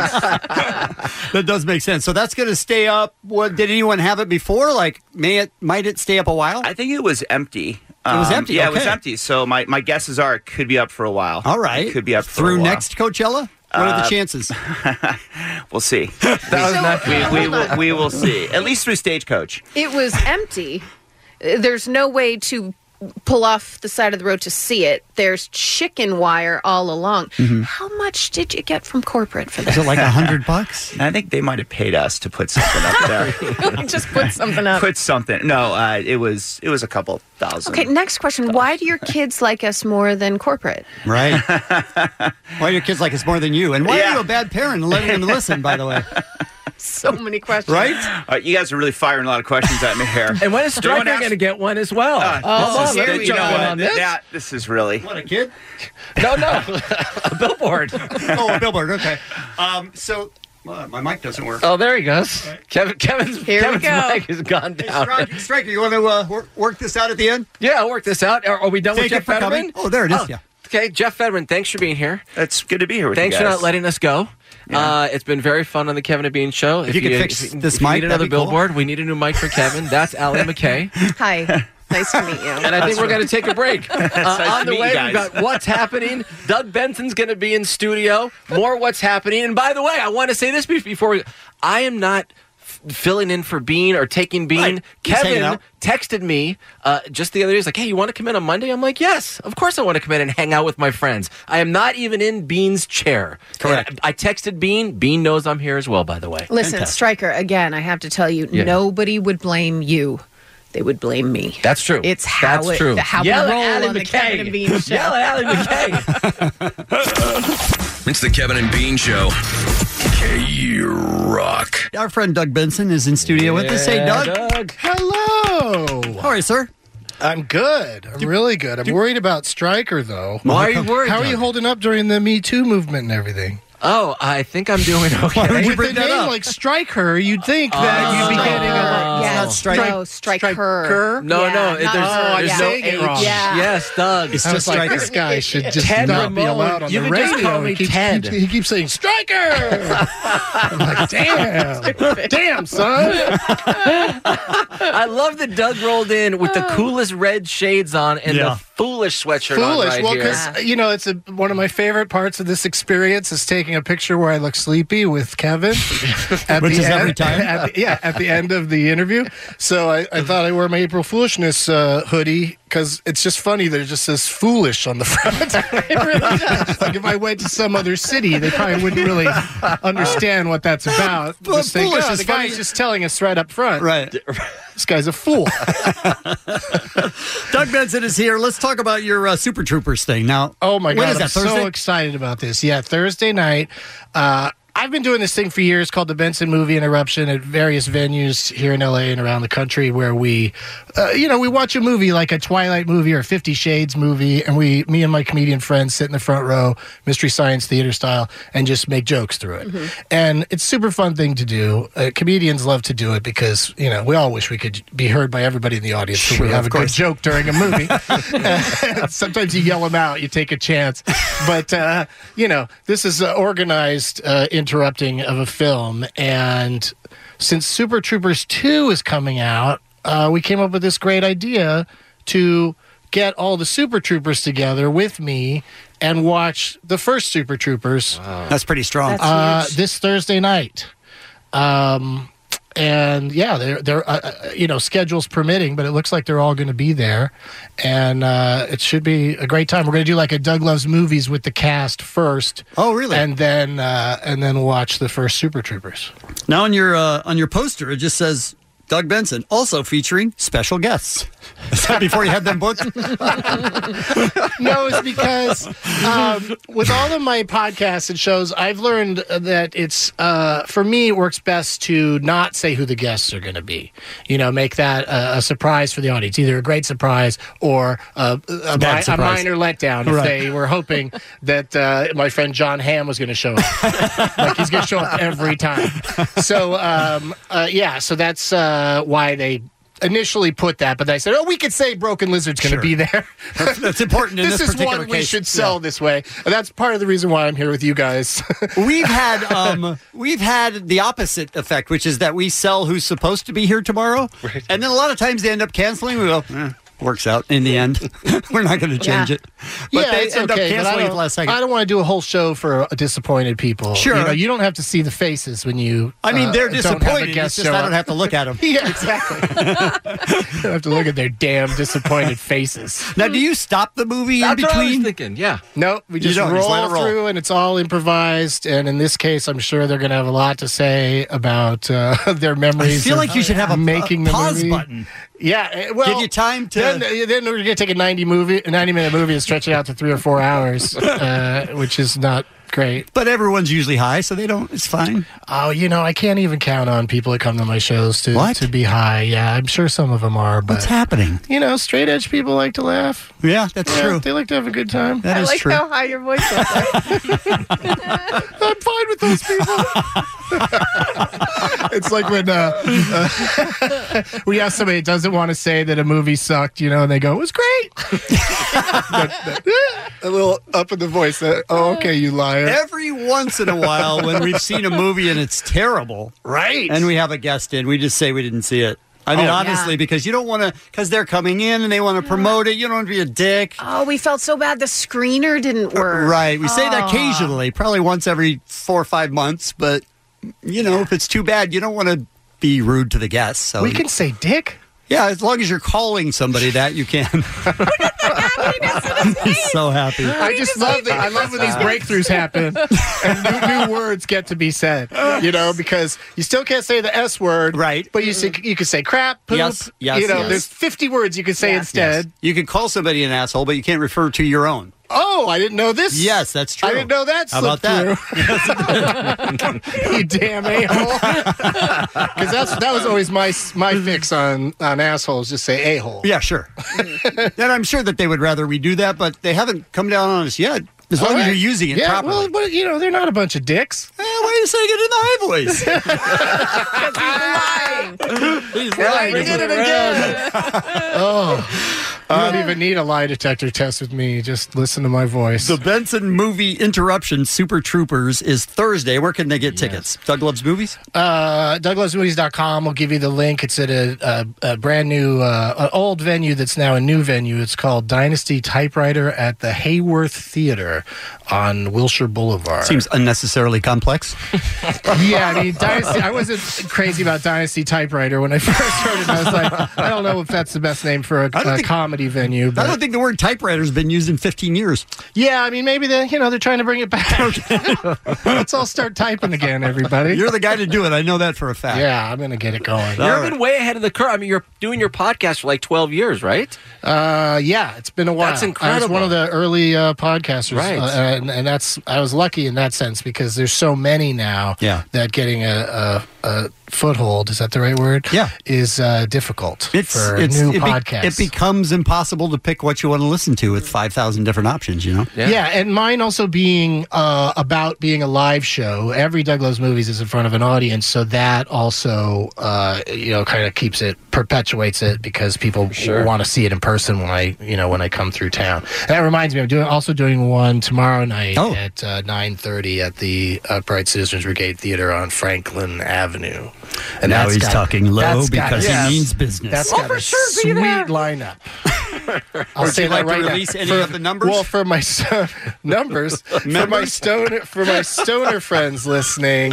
That does make sense. So that's going to stay up. What did anyone have it before? Like, might it stay up a while? I think it was empty. It was empty. Yeah, it was okay. empty. So my guesses are it could be up for a while. All right. It could be up for through a while. next Coachella. What are the chances? We'll see. Hold we will see. At least through Stagecoach. It was empty. There's no way to pull off the side of the road to see it. There's chicken wire all along. How much did you get from corporate for this? Is it like $100? I think they might have paid us to put something up there. Just put something up. Put something. No, it was a couple thousand. Okay, next question. Why do your kids like us more than corporate? Right. Why do your kids like us more than you? And why are you a bad parent and letting them listen, by the way? So many questions. Right? You guys are really firing a lot of questions at me here. And when is Stryker going to get one as well? This is really... What, a kid? No, a billboard. Oh, a billboard, okay. My mic doesn't work. Oh, there he goes. Kevin's mic has gone down. Stryker, you want to work this out at the end? Yeah, I'll work this out. Are we done with Jeff Fetterman? Oh, there it is, yeah. Okay, Jeff Fetterman, thanks for being here. It's good to be here with you guys. Thanks for not letting us go. Yeah. It's been very fun on the Kevin and Bean show. If you could fix this mic, mic, need another that'd be cool. billboard. We need a new mic for Kevin. That's Allie McKay. Hi. Nice to meet you. And I think we're going to take a break. On the way, we've guys. got What's Happening. Doug Benson's going to be in studio. More What's Happening. And by the way, I want to say this before I am not filling in for Bean or taking Bean. Right. Kevin texted me just the other day. He's like, hey, you want to come in on Monday? I'm like, yes, of course I want to come in and hang out with my friends. I am not even in Bean's chair. Correct. And I texted Bean. Bean knows I'm here as well, by the way. Listen, Fantastic. Stryker, again, I have to tell you, nobody would blame you. They would blame me. That's true. It's how That's true. How Yell we at roll Allie on the McKay. Kevin and Bean show. Yell at Allie McKay. It's the Kevin and Bean Show. K-Rock. Our friend Doug Benson is in studio with us. Hey, Doug. Hello. How are you, sir? I'm good. I'm really good. I'm worried about Stryker, though. Why are you worried? How are you holding up during the Me Too movement and everything? Oh, I think I'm doing okay. Why would you bring that up? Like Stryker, you'd think that you'd be getting a Stryker. No, there's no saying it wrong. Yeah. Yes, Doug. It's just like this guy should just Ted not Ramon. be allowed on You the can just radio. call me Ted. He keeps saying Stryker. I'm like, damn, son. I love that Doug rolled in with the coolest red shades on and the foolish sweatshirt on right Well, here. because it's one of my favorite parts of this experience is taking a picture where I look sleepy with Kevin. Which is every time? At the end of the interview. So I thought I wore my April Foolishness hoodie because it's just funny that it just says foolish on the front. It really does. Like if I went to some other city, they probably wouldn't really understand what that's about. Just think, foolish oh, is the guy's funny. just telling us right up front. Right. This guy's a fool. Doug Benson is here. Let's talk about your Super Troopers thing now. Oh my when God, is that, I'm Thursday? so excited about this. Yeah, Thursday night. I've been doing this thing for years called the Benson Movie Interruption at various venues here in LA and around the country where we watch a movie like a Twilight movie or a 50 Shades movie, and me and my comedian friends sit in the front row, Mystery Science Theater style, and just make jokes through it. Mm-hmm. And it's a super fun thing to do. Comedians love to do it because, we all wish we could be heard by everybody in the audience so we have a good joke during a movie. Sometimes you yell them out, you take a chance. But, this is organized interrupting of a film, and since Super Troopers 2 is coming out, we came up with this great idea to get all the Super Troopers together with me and watch the first Super Troopers. Wow. That's pretty strong. This Thursday night. And yeah, they're schedules permitting, but it looks like they're all going to be there, and it should be a great time. We're going to do like a Doug Loves Movies with the cast first. Oh, really? And then watch the first Super Troopers. Now on your poster, it just says Doug Benson, also featuring special guests. Is that before you had them booked? No, it's because with all of my podcasts and shows, I've learned that it's, for me, it works best to not say who the guests are going to be. Make that a surprise for the audience, either a great surprise or a minor letdown if they were hoping that my friend John Hamm was going to show up. Like he's going to show up every time. So, so that's why they initially put that, but I said, we could say Broken Lizard's going to be there. That's important in this particular case. This is one we should sell this way. And that's part of the reason why I'm here with you guys. We've had the opposite effect, which is that we sell who's supposed to be here tomorrow, and then a lot of times they end up canceling. We go, works out in the end. We're not going to change it. But they end up canceling at the last second. I don't want to do a whole show for disappointed people. Sure. You don't have to see the faces when you they're disappointed. It's just I don't have to look at them. Yeah, exactly. I don't have to look at their damn disappointed faces. Now, do you stop the movie in between? What I was thinking, yeah. No, we just roll through, and it's all improvised. And in this case, I'm sure they're going to have a lot to say about their memories. I feel like you should have a pause movie. button. Yeah, well, give you time to. Then we're going to take a 90-minute movie and stretch it out to 3 or 4 hours, which is not great. But everyone's usually high, so they don't. It's fine. Oh, I can't even count on people that come to my shows to be high. Yeah, I'm sure some of them are. But what's happening? Straight edge people like to laugh. Yeah, that's true. They like to have a good time. That is true. I like how high your voice is. I'm fine with those people. It's like when we ask somebody that doesn't want to say that a movie sucked, and they go, "It was great." A little up in the voice. Okay, you liar. Every once in a while, when we've seen a movie and it's terrible, right, and we have a guest in, we just say we didn't see it. I mean, honestly, because you don't want to, because they're coming in and they want to promote it. You don't want to be a dick. Oh, we felt so bad. The screener didn't work. Right. We say that occasionally, probably once every 4 or 5 months. But, if it's too bad, you don't want to be rude to the guests. So we can say dick. Yeah, as long as you're calling somebody that, you can. He's so happy. I just love I love when these breakthroughs happen and new words get to be said. Because you still can't say the S word, right? But you can say crap, poop. Yes. There's 50 words you can say instead. Yes. You can call somebody an asshole, but you can't refer to your own. Oh, I didn't know this. Yes, that's true. I didn't know that. How about that? You damn a-hole. Because that was always my fix on assholes. Just say a-hole. Yeah, sure. And I'm sure that they would rather we do that, but they haven't come down on us yet. As long as you're using it properly. Well, but they're not a bunch of dicks. Why are you saying it in the high voice? He's lying. We did it again. You don't even need a lie detector test with me. Just listen to my voice. The Benson Movie Interruption Super Troopers is Thursday. Where can they get tickets? Doug Loves Movies? DougLovesMovies.com will give you the link. It's at a brand new, an old venue that's now a new venue. It's called Dynasty Typewriter at the Hayworth Theater on Wilshire Boulevard. Seems unnecessarily complex. Yeah, I mean, Dynasty. I wasn't crazy about Dynasty Typewriter when I first heard it. I was like, I don't know if that's the best name for a comedy venue. But I don't think the word typewriter has been used in 15 years. Yeah, I mean, maybe they're trying to bring it back. Let's all start typing again, everybody. You're the guy to do it. I know that for a fact. Yeah, I'm going to get it going. You've been way ahead of the curve. I mean, you're doing your podcast for like 12 years, right? Yeah, it's been a while. That's incredible. I was one of the early podcasters, right? And I was lucky in that sense because there's so many now that getting a foothold, is that the right word? Yeah. Is difficult for new podcasts. It becomes impossible to pick what you want to listen to with 5,000 different options, Yeah, and mine also being about being a live show. Every Doug Loves Movies is in front of an audience, so that also, kind of perpetuates it because people want to see it in person when I come through town. And that reminds me, I'm also doing one tomorrow night at 9:30 at the Upright Citizens Brigade Theater on Franklin Avenue. And now he's talking low because he means business. That's got a sweet lineup. I'll say that right now. Release any of the numbers? Well, for my numbers, for my stoner friends listening,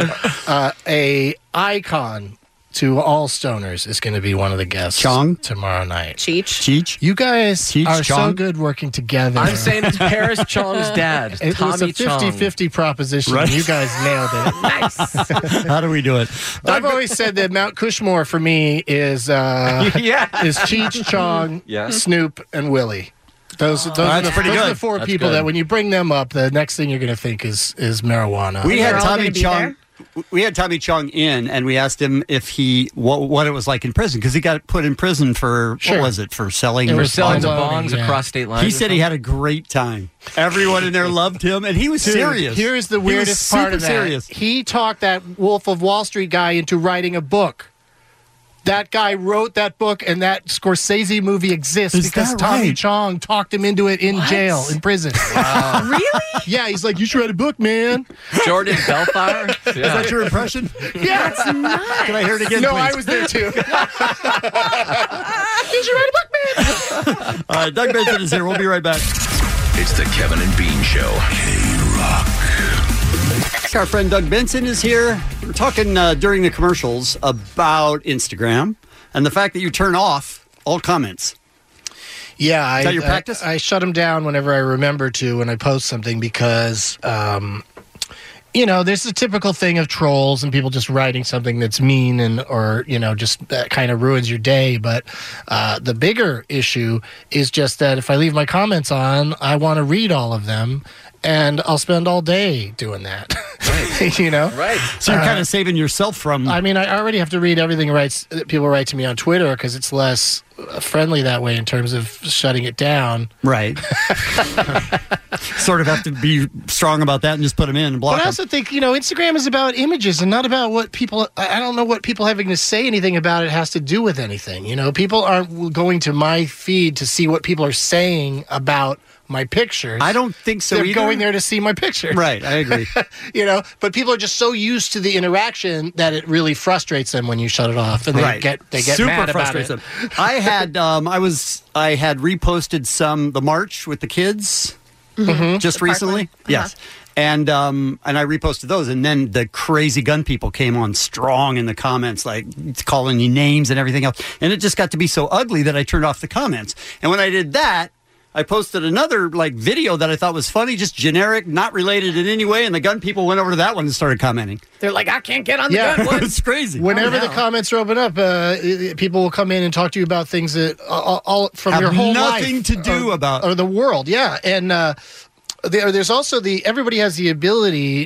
a icon to all stoners is going to be one of the guests tomorrow night. Cheech. You guys are so good working together. I'm saying it's Paris Chong's dad, It was a 50-50 proposition. Right. You guys nailed it. Nice. How do we do it? I've always said that Mount Cushmore for me is Cheech, Chong, Snoop, and Willie. Those are the four people that when you bring them up, the next thing you're going to think is marijuana. We had Tommy Chong. We had Tommy Chong in, and we asked him if what it was like in prison because he got put in prison for what was it for selling? For selling the bongs across state lines. He said he had a great time. Everyone in there loved him, and he was serious. Here's the weirdest part of that. Serious. He talked that Wolf of Wall Street guy into writing a book. That guy wrote that book, and that Scorsese movie exists because Tommy Chong talked him into it in jail, in prison. Wow. Really? Yeah, he's like, you should write a book, man. Jordan Belfire? Is that your impression? Yeah. That's nuts. Can I hear it again, No, please? I was there, too. You should write a book, man. All right, Doug Benson is here. We'll be right back. It's the Kevin and Bean Show. K-Rock. Our friend Doug Benson is here. We're talking during the commercials about Instagram and the fact that you turn off all comments. Yeah. Is that your practice? I shut them down whenever I remember to when I post something because, there's a typical thing of trolls and people just writing something that's mean or just that kind of ruins your day. But the bigger issue is just that if I leave my comments on, I want to read all of them. and I'll spend all day doing that. You know? Right. So you're kind of saving yourself from... I mean, I already have to read everything that people write to me on Twitter because it's less friendly that way in terms of shutting it down. Right. Sort of have to be strong about that and just put them in and block But I them. also think, Instagram is about images and not about what people... I don't know what people having to say anything about it has to do with anything. People aren't going to my feed to see what people are saying about my pictures. I don't think so They're either. going there to see my pictures. Right, I agree. But people are just so used to the interaction that it really frustrates them when you shut it off, and they get Super mad about frustrates it. them. I had reposted the march with the kids just The recently. Parkland. Yes. And I reposted those, and then the crazy gun people came on strong in the comments, like calling you names and everything else. And it just got to be so ugly that I turned off the comments. And when I did that, I posted another video that I thought was funny, just generic, not related in any way, and the gun people went over to that one and started commenting. They're like, I can't get on the gun one. It's crazy. Whenever the comments are open up, people will come in and talk to you about things that all from Have your whole nothing life to do about or the world. Yeah, and there's also everybody has the ability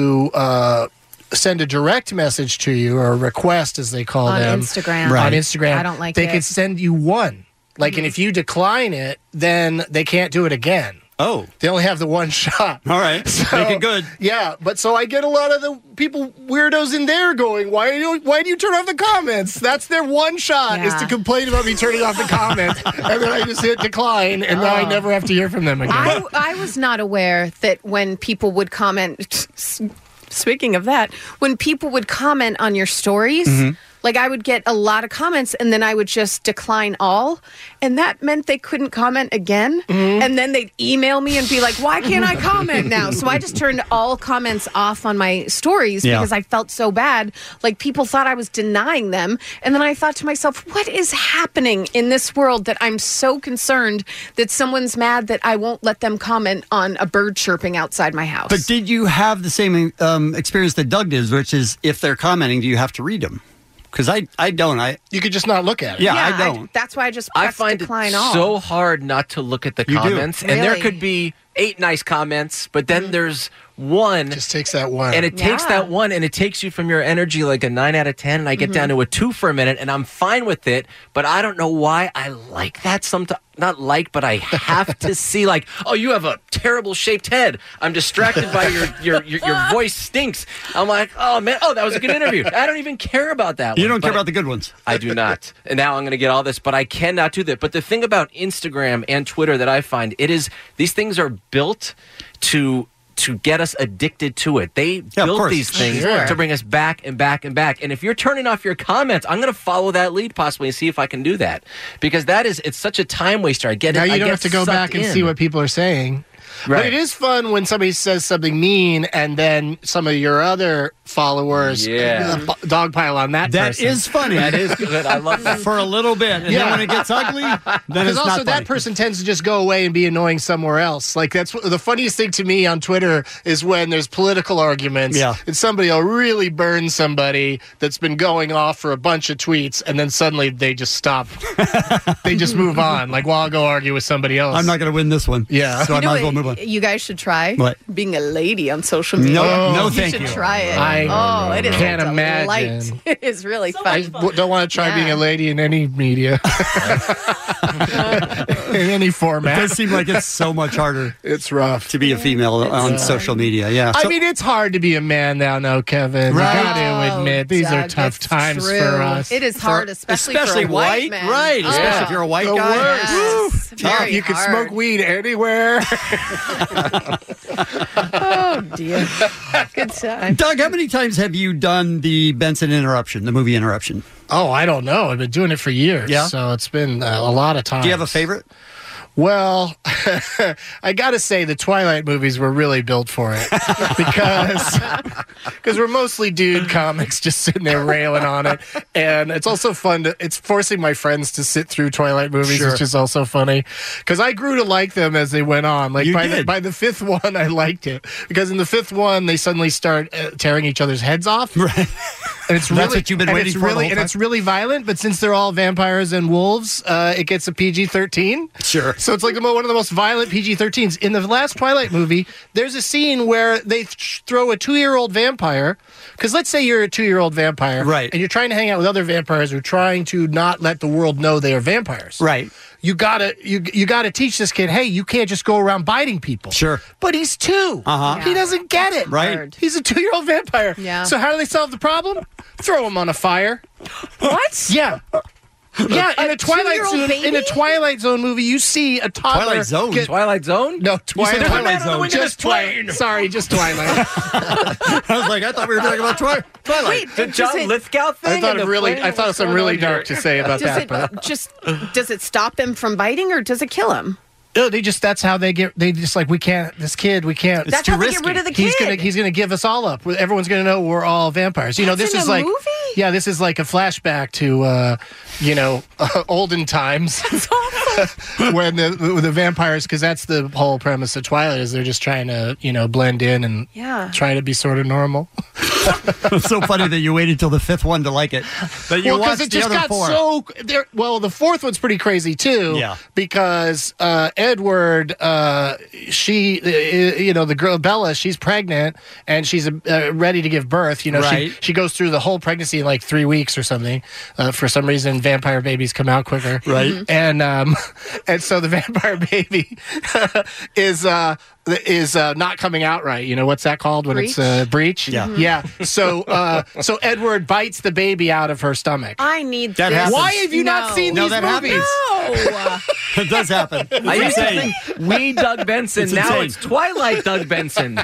to send a direct message to you or a request, as they call On them, Instagram. On Instagram, I don't like they it. can send you one. And if you decline it, then they can't do it again. Oh. They only have the one shot. All right. Make it good. Yeah, but so I get a lot of the people, weirdos in there going, why do you turn off the comments? That's their one shot, is to complain about me turning off the comments. And then I just hit decline, and now I never have to hear from them again. I was not aware that when people would comment, speaking of that, when people would comment on your stories, like I would get a lot of comments and then I would just decline all. And that meant they couldn't comment again. And then they'd email me and be like, why can't I comment now? So I just turned all comments off on my stories because I felt so bad. Like people thought I was denying them. And then I thought to myself, what is happening in this world that I'm so concerned that someone's mad that I won't let them comment on a bird chirping outside my house? But did you have the same experience that Doug did, which is if they're commenting, do you have to read them? Because I don't. You could just not look at it. Yeah, I don't. That's why I just I pressed find decline it all. so hard not to look at the You do. comments. And there Really? could be 8 nice comments, but then there's one. Just takes that one. And it takes that one, and it takes you from your energy like a 9 out of 10, and I get down to a 2 for a minute, and I'm fine with it, but I don't know why I like that sometimes. Not like, but I have to see like, oh, you have a terrible shaped head. I'm distracted by your voice stinks. I'm like, oh man, that was a good interview. I don't even care about that one. You don't care But about the good ones. I do not. And now I'm going to get all this, but I cannot do that. But the thing about Instagram and Twitter that I find, these things are built to get us addicted to it. They built these things to bring us back and back and back. And if you're turning off your comments, I'm going to follow that lead possibly and see if I can do that. Because it's such a time waster. I get it. Now you don't have to go back and see what people are saying. Right. But it is fun when somebody says something mean and then some of your other followers dogpile on that That person. is funny. That is good. I love that. For a little bit. And then when it gets ugly, then Because it's also not funny. that person tends to just go away and be annoying somewhere else. Like that's the funniest thing to me on Twitter is when there's political arguments and somebody will really burn somebody that's been going off for a bunch of tweets and then suddenly they just stop. They just move on. Like, well, I'll go argue with somebody else. I'm not going to win this one. Yeah. So I might as well move on. You guys should try What? being a lady on social media. No, you thank should you. try it. It is can't a delight. imagine. It is really I fun. don't want to try being a lady in any media. In any It format. does seem like it's so much harder It's rough. to be a female on social media. Yeah. I So- mean, it's hard to be a man now, Kevin. Right. You got to admit, these are Doug, tough it's times true. for us. It is hard, especially for a white, man. right? Oh. Especially if you're a white The guy. worst. Yes, Tough. very You can hard. smoke weed anywhere. Oh dear, good time. Doug, how many times have you done the Benson interruption, the movie interruption? Oh, I don't know. I've been doing it for years. Yeah. So it's been a lot of time. Do you have a favorite? Well, I got to say the Twilight movies were really built for it because we're mostly dude comics just sitting there railing on it. And it's also fun it's forcing my friends to sit through Twilight movies, Sure. which is also funny because I grew to like them as they went on. Like You by did. the fifth one, I liked it because in the fifth one, they suddenly start tearing each other's heads off. Right. And it's That's really, what you've been and waiting it's for the really, whole and time? it's really violent. But since they're all vampires and wolves, it gets a PG-13. Sure. So it's like one of the most violent PG-13s. In the last Twilight movie, there's a scene where they throw a 2-year-old vampire. Because let's say you're a 2-year-old vampire, right? And you're trying to hang out with other vampires who are trying to not let the world know they are vampires, right? You gotta teach this kid, hey, you can't just go around biting people. Sure. But he's 2. Uh-huh. He doesn't get it. Right. He's a 2-year-old vampire. Yeah. So how do they solve the problem? Throw him on a fire. What? Yeah. Yeah, in a Twilight 2-year-old Zone, baby? in a Twilight Zone movie, you see a toddler. Twilight Zone? Twilight Zone? No, Twilight, Twilight Zone. Just Twilight. Sorry, just Twilight. I was like, I thought we were talking about Twilight. Wait, The John Lithgow thing? I thought of something really dark to say about does that. it But does it stop them from biting or does it kill him? no, that's how they just like, we can't, this kid, we can't. That's how they get rid of the kid. He's gonna give us all up. Everyone's gonna know we're all vampires. You know, That's this in is a like, movie? yeah, this is like a flashback to, olden times. That's awful. When the vampires, because that's the whole premise of Twilight, is they're just trying to, blend in and try to be sort of normal. It's so funny that you waited till the 5th one to like it. But you watched it the just other got 4. the 4th one's pretty crazy too. Yeah. Because Edward, she, the girl Bella, she's pregnant and she's ready to give birth. Right. She goes through the whole pregnancy in like 3 weeks or something. For some reason, vampire babies come out quicker. Right. And so the vampire baby is not coming out right. You know what's that called when Breach? it's breach? Yeah. Yeah. So Edward bites the baby out of her stomach. I need That this. happens. Why have you not seen these that movies? No. It does happen. I used to think we Doug Benson. It's Now insane. it's Twilight Doug Benson.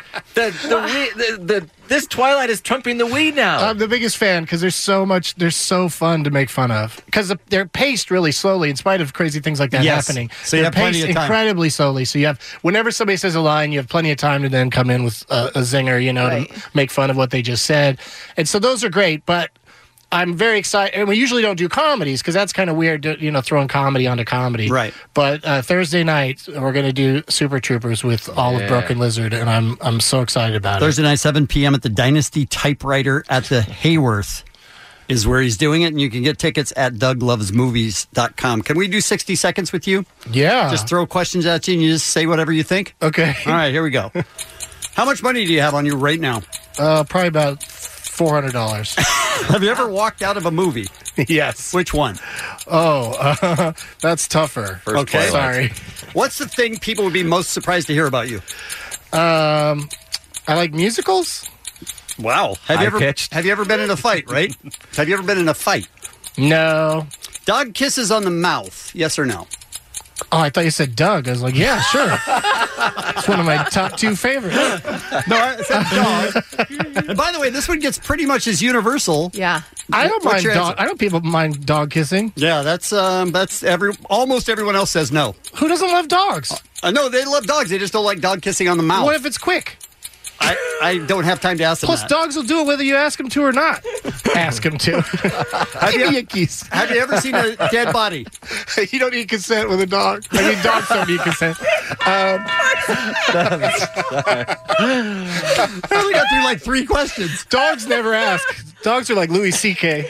This Twilight is trumping the we now. I'm the biggest fan because they're so fun to make fun of because they're paced really slowly in spite of crazy things like that Yes. happening. So you they're have plenty paced of time. incredibly slowly. So you have, whenever somebody says a line, you have plenty of time to then come in with a zinger, Right. to make fun of what they just said. And so those are great, but I'm very excited. And we usually don't do comedies because that's kind of weird, throwing comedy onto comedy. Right. But Thursday night, we're going to do Super Troopers with Olive Broken Lizard, and I'm so excited about Thursday night, 7 p.m. at the Dynasty Typewriter at the Hayworth is where he's doing it, and you can get tickets at douglovesmovies.com. Can we do 60 seconds with you? Yeah. Just throw questions at you, and you just say whatever you think? Okay. All right, here we go. How much money do you have on you right now? Probably about $400. Have you ever walked out of a movie? Yes. Which one? Oh, that's tougher. Okay. Sorry. What's the thing people would be most surprised to hear about you? I like musicals. Wow. Have you ever been in a fight, right? Have you ever been in a fight? No. Dog kisses on the mouth, yes or no? Oh, I thought you said Doug. I was like, yeah, sure. It's one of my top 2 favorites. No, I said dog. And by the way, this one gets pretty much as universal. Yeah. I don't What's mind your dog. answer? I don't people mind dog kissing. Yeah, that's almost everyone else says no. Who doesn't love dogs? No, they love dogs. They just don't like dog kissing on the mouth. What if it's quick? I don't have time to ask them Plus, that. dogs will do it whether you ask them to or not. Ask them to. Give me a kiss. Have you ever seen a dead body? You don't need consent with a dog. I mean, dogs don't need consent. I only got through like 3 questions. Dogs never ask. Dogs are like Louis C.K.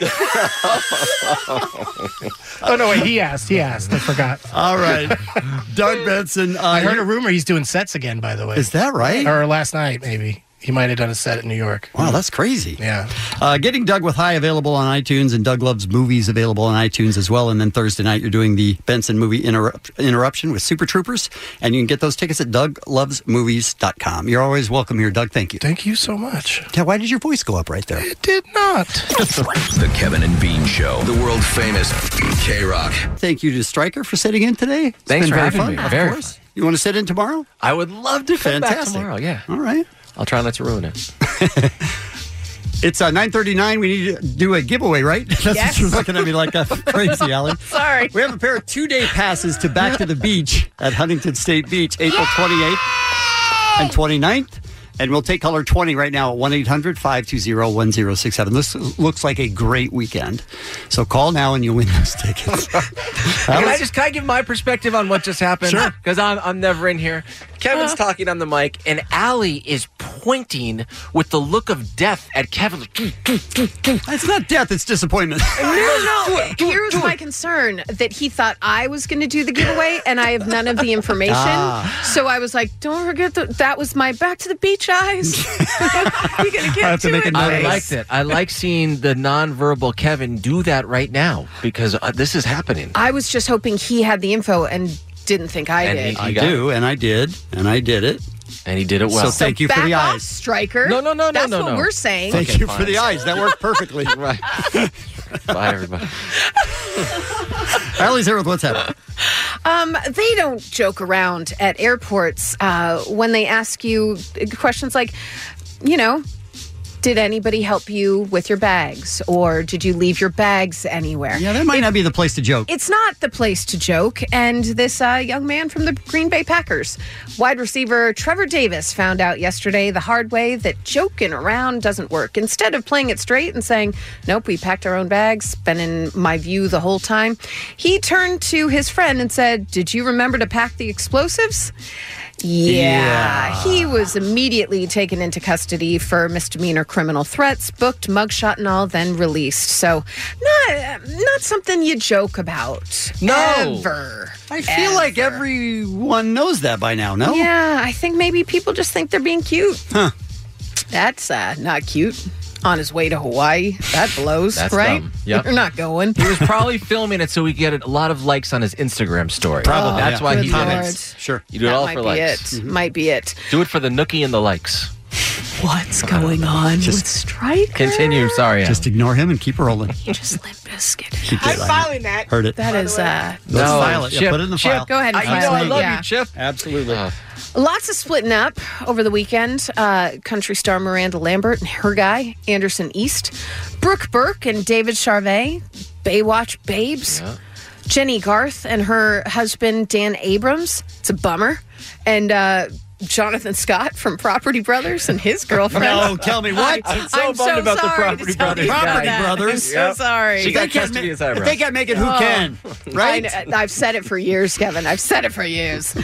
Oh, no, wait, he asked. I forgot. All right. Doug Benson. I heard a rumor he's doing sets again, by the way. Is that right? Or last night, maybe. He might have done a set in New York. Wow, that's crazy. Yeah. Getting Doug with High available on iTunes, and Doug Loves Movies available on iTunes as well. And then Thursday night, you're doing the Benson movie Interruption with Super Troopers. And you can get those tickets at douglovesmovies.com. You're always welcome here, Doug. Thank you. Thank you so much. Yeah, why did your voice go up right there? It did not. The Kevin and Bean Show, the world famous K-Rock. Thank you to Stryker for sitting in today. It's Thanks been for very having fun, me. of Very course. You want to sit in tomorrow? I would love to come back Fantastic. tomorrow. Yeah. All right. I'll try not to ruin it. It's 9:39. We need to do a giveaway, right? That's Yes. what you're looking at me like crazy, Allie. Sorry. We have a pair of 2-day passes to Back to the Beach at Huntington State Beach, April 28th and 29th. And we'll take caller 20 right now at 1-800-520-1067. This looks like a great weekend. So call now and you'll win those tickets. Can I give my perspective on what just happened? Sure. Because I'm never in here. Kevin's talking on the mic, and Allie is pointing with the look of death at Kevin. It's not death, it's disappointment. No. Here's my concern, that he thought I was going to do the giveaway, and I have none of the information. So I was like, don't forget that was my back to the beach eyes. You're going to get to it. I liked it. I like seeing the nonverbal Kevin do that right now, because this is happening. I was just hoping he had the info and didn't think I did. I do, and I did it. And he did it well. So thank you for the back off, eyes. Striker. No. That's what we're saying. Thank you for the eyes. That worked perfectly. Right. Bye, everybody. Allie's here with what's happening. They don't joke around at airports when they ask you questions like, did anybody help you with your bags? Or did you leave your bags anywhere? Yeah, that might not be the place to joke. It's not the place to joke. And this young man from the Green Bay Packers, wide receiver Trevor Davis, found out yesterday the hard way that joking around doesn't work. Instead of playing it straight and saying, nope, we packed our own bags, been in my view the whole time, he turned to his friend and said, did you remember to pack the explosives? Yeah. He was immediately taken into custody for misdemeanor criminal threats, booked, mugshot and all, then released. So not something you joke about. No. Ever. I feel like everyone knows that by now, no? Yeah, I think maybe people just think they're being cute. Huh. That's not cute. On his way to Hawaii. That blows, That's right? dumb. Yep. You're not going. He was probably filming it so we get a lot of likes on his Instagram story. Probably. That's why he did it. Sure. You do it all for That likes. might be it. Do it for the nookie and the likes. What's going on with Striker? Continue. Sorry. Just ignore him and keep rolling. You just Limp Bizkit. I'm filing that. Heard it. That is Let's file it. Yeah, put it in the file. Go ahead and file You know I it. love Yeah. you, Chip. Absolutely. Lots of splitting up over the weekend. Country star Miranda Lambert and her guy, Anderson East. Brooke Burke and David Charvet, Baywatch babes. Yeah. Jenny Garth and her husband, Dan Abrams. It's a bummer. And Jonathan Scott from Property Brothers and his girlfriend. No, tell me what? I'm so bummed about the Property Brothers. Property Brothers. I'm so sorry. She got custody of his eyebrows. If they can't make it, who can? Right? I've said it for years, Kevin. I've said it for years.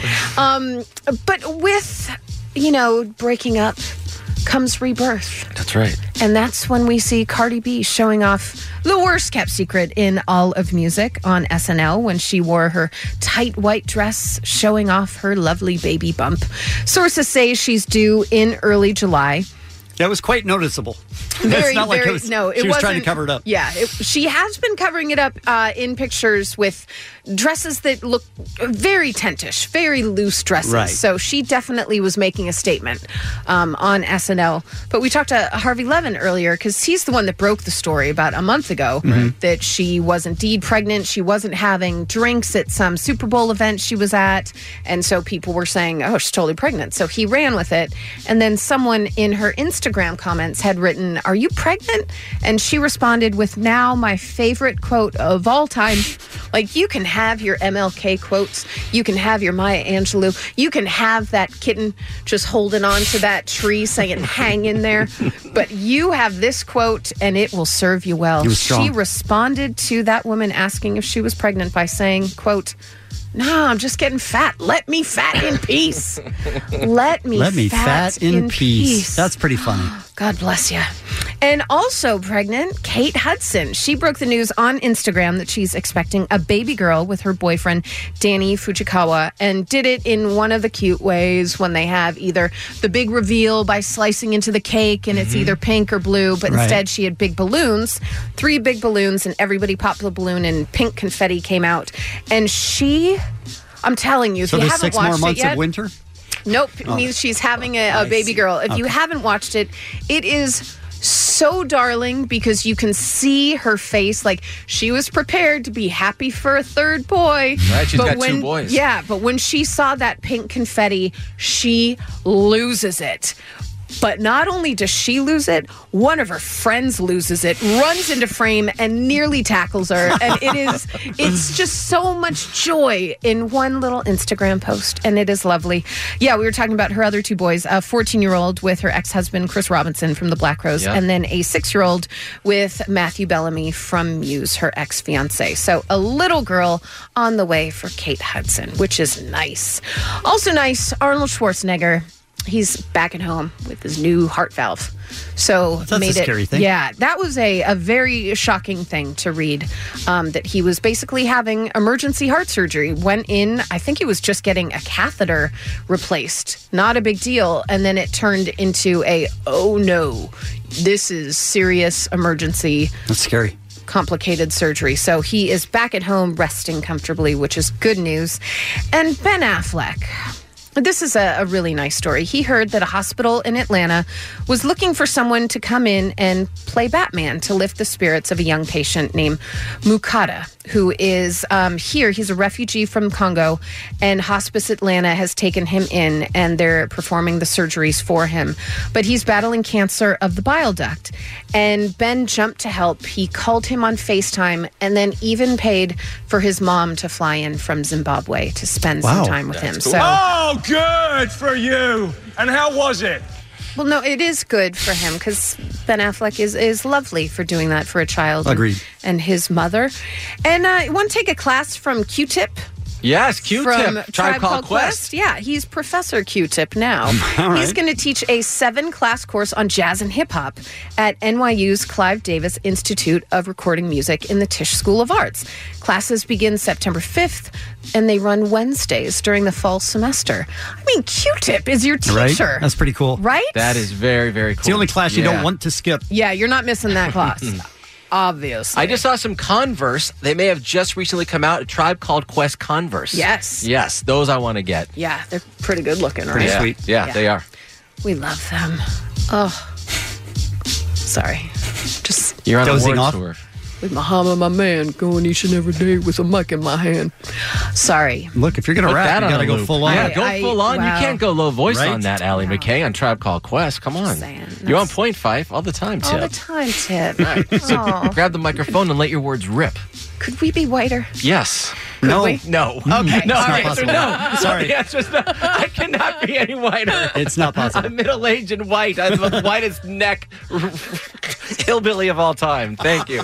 But with, breaking up comes rebirth. That's right. And that's when we see Cardi B showing off the worst kept secret in all of music on SNL when she wore her tight white dress showing off her lovely baby bump. Sources say she's due in early July. That was quite noticeable. Very, it's not like very, it was, no, it she was trying wasn't- to cover it up. Yeah, she has been covering it up in pictures with dresses that look very tentish, very loose dresses. Right. So she definitely was making a statement on SNL. But we talked to Harvey Levin earlier because he's the one that broke the story about a month ago that she was indeed pregnant. She wasn't having drinks at some Super Bowl event she was at. And so people were saying, oh, she's totally pregnant. So he ran with it. And then someone in her Instagram comments had written, are you pregnant? And she responded with now my favorite quote of all time. Like, you can have your MLK quotes. You can have your Maya Angelou. You can have that kitten just holding on to that tree saying, hang in there. But you have this quote and it will serve you well. It was strong. She responded to that woman asking if she was pregnant by saying, quote, no, I'm just getting fat. Let me fat in peace. Let me fat in peace. That's pretty funny. God bless you. And also pregnant, Kate Hudson. She broke the news on Instagram that she's expecting a baby girl with her boyfriend, Danny Fujikawa, and did it in one of the cute ways when they have either the big reveal by slicing into the cake and it's either pink or blue, but Right. instead she had big balloons, 3 big balloons, and everybody popped the balloon and pink confetti came out. And I'm telling you, if So you there's haven't 6 more watched months it yet, of winter? Nope, it Oh. means she's having a baby girl. If you haven't watched it, it is so darling because you can see her face like she was prepared to be happy for a third boy. Right, she's But got 2 boys. Yeah, but when she saw that pink confetti, she loses it. But not only does she lose it, one of her friends loses it, runs into frame and nearly tackles her. And it's just so much joy in one little Instagram post. And it is lovely. Yeah, we were talking about her other 2 boys, a 14-year-old with her ex-husband, Chris Robinson from the Black Rose, Yeah. and then a 6-year-old with Matthew Bellamy from Muse, her ex-fiance. So a little girl on the way for Kate Hudson, which is nice. Also nice, Arnold Schwarzenegger he's back at home with his new heart valve. So That's a scary thing. Yeah, that was a very shocking thing to read, that he was basically having emergency heart surgery. Went in, I think he was just getting a catheter replaced. Not a big deal. And then it turned into oh no, this is serious emergency. That's scary. Complicated surgery. So he is back at home resting comfortably, which is good news. And Ben Affleck. This is a really nice story. He heard that a hospital in Atlanta was looking for someone to come in and play Batman to lift the spirits of a young patient named Mukata, who is here. He's a refugee from Congo, and Hospice Atlanta has taken him in, and they're performing the surgeries for him. But he's battling cancer of the bile duct, and Ben jumped to help. He called him on FaceTime and then even paid for his mom to fly in from Zimbabwe to spend some time with him. Cool. Oh, good for you. And how was it? Well, no, it is good for him because Ben Affleck is lovely for doing that for a child. Agreed. And his mother. And I want to take a class from Q-Tip. Yes, Q-Tip. From Tribe Called Quest. Yeah, he's Professor Q-Tip now. All right. He's going to teach a 7-class course on jazz and hip-hop at NYU's Clive Davis Institute of Recording Music in the Tisch School of Arts. Classes begin September 5th, and they run Wednesdays during the fall semester. I mean, Q-Tip is your teacher. Right? That's pretty cool. Right? That is very, very cool. It's the only class you don't want to skip. Yeah, you're not missing that class. Obviously. I just saw some Converse. They may have just recently come out. A Tribe Called Quest Converse. Yes. Yes, those I want to get. Yeah, they're pretty good looking, right? Pretty sweet. Yeah, they are. We love them. Oh. Sorry. Just You're on a dozing award off? tour. with Muhammad, my man, going each and every day with a mic in my hand. Sorry. Look, if you're going to Put rap, that you on got to a go loop. full on. Yeah, go full on. wow. You can't go low voice Right? on that, Allie McKay on Tribe Called Quest. Come on. You're on point, Fife, all the time, Tip. All the time, Tip. Right. So Aw. grab the microphone and let your words rip. Could we be whiter? Yes. No. we? No. Okay. No. It's The not answer possible. no. Sorry. The answer is no. I cannot be any whiter. It's not possible. I'm middle-aged and white. I'm the whitest neck hillbilly of all time. Thank you.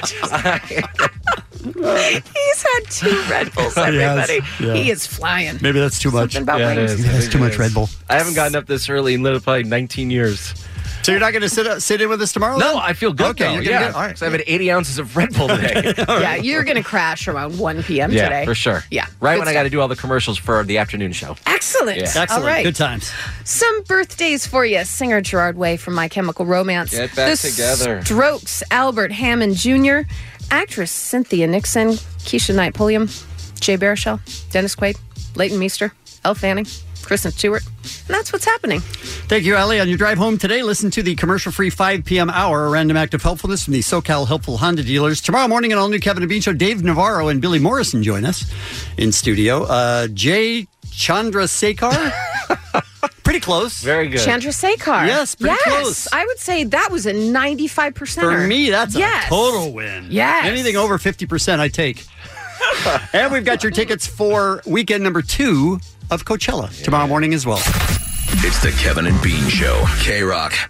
He's had 2 Red Bulls, everybody. Yes, yeah. He is flying. Maybe that's too much. Something about Yeah, it wings. is. Maybe I that's think too it much is. Red Bull. I haven't gotten up this early in probably 19 years. So you're not going to sit in with us tomorrow? No, then? I feel good. Okay, though. you're gonna Yeah, get- all right. 'cause I've had 80 ounces of Red Bull today. Yeah, you're going to crash around 1 p.m. Yeah, today. for sure. Yeah. Right Good when I got to stuff. do all the commercials for the afternoon show. Excellent. Yeah. Excellent. All right. Good times. Some birthdays for you. Singer Gerard Way from My Chemical Romance. Get back the together. Strokes, Albert Hammond Jr., actress Cynthia Nixon, Keisha Knight Pulliam, Jay Baruchel, Dennis Quaid, Leighton Meester, Elle Fanning, Kristen Stewart. And that's what's happening. Thank you, Allie. On your drive home today, listen to the commercial-free 5 p.m. hour, a random act of helpfulness from the SoCal Helpful Honda dealers. Tomorrow morning, an all-new Kevin and Bean Show, Dave Navarro and Billy Morrison join us in studio. Jay Chandrasekhar? Pretty close. Very good. Chandrasekhar. Yes, pretty close. I would say that was a 95%. For me, that's yes. a total win. Yes. Anything over 50%, I take. And we've got your tickets for weekend number 2 of Coachella tomorrow morning as well. It's the Kevin and Bean Show. K-Rock.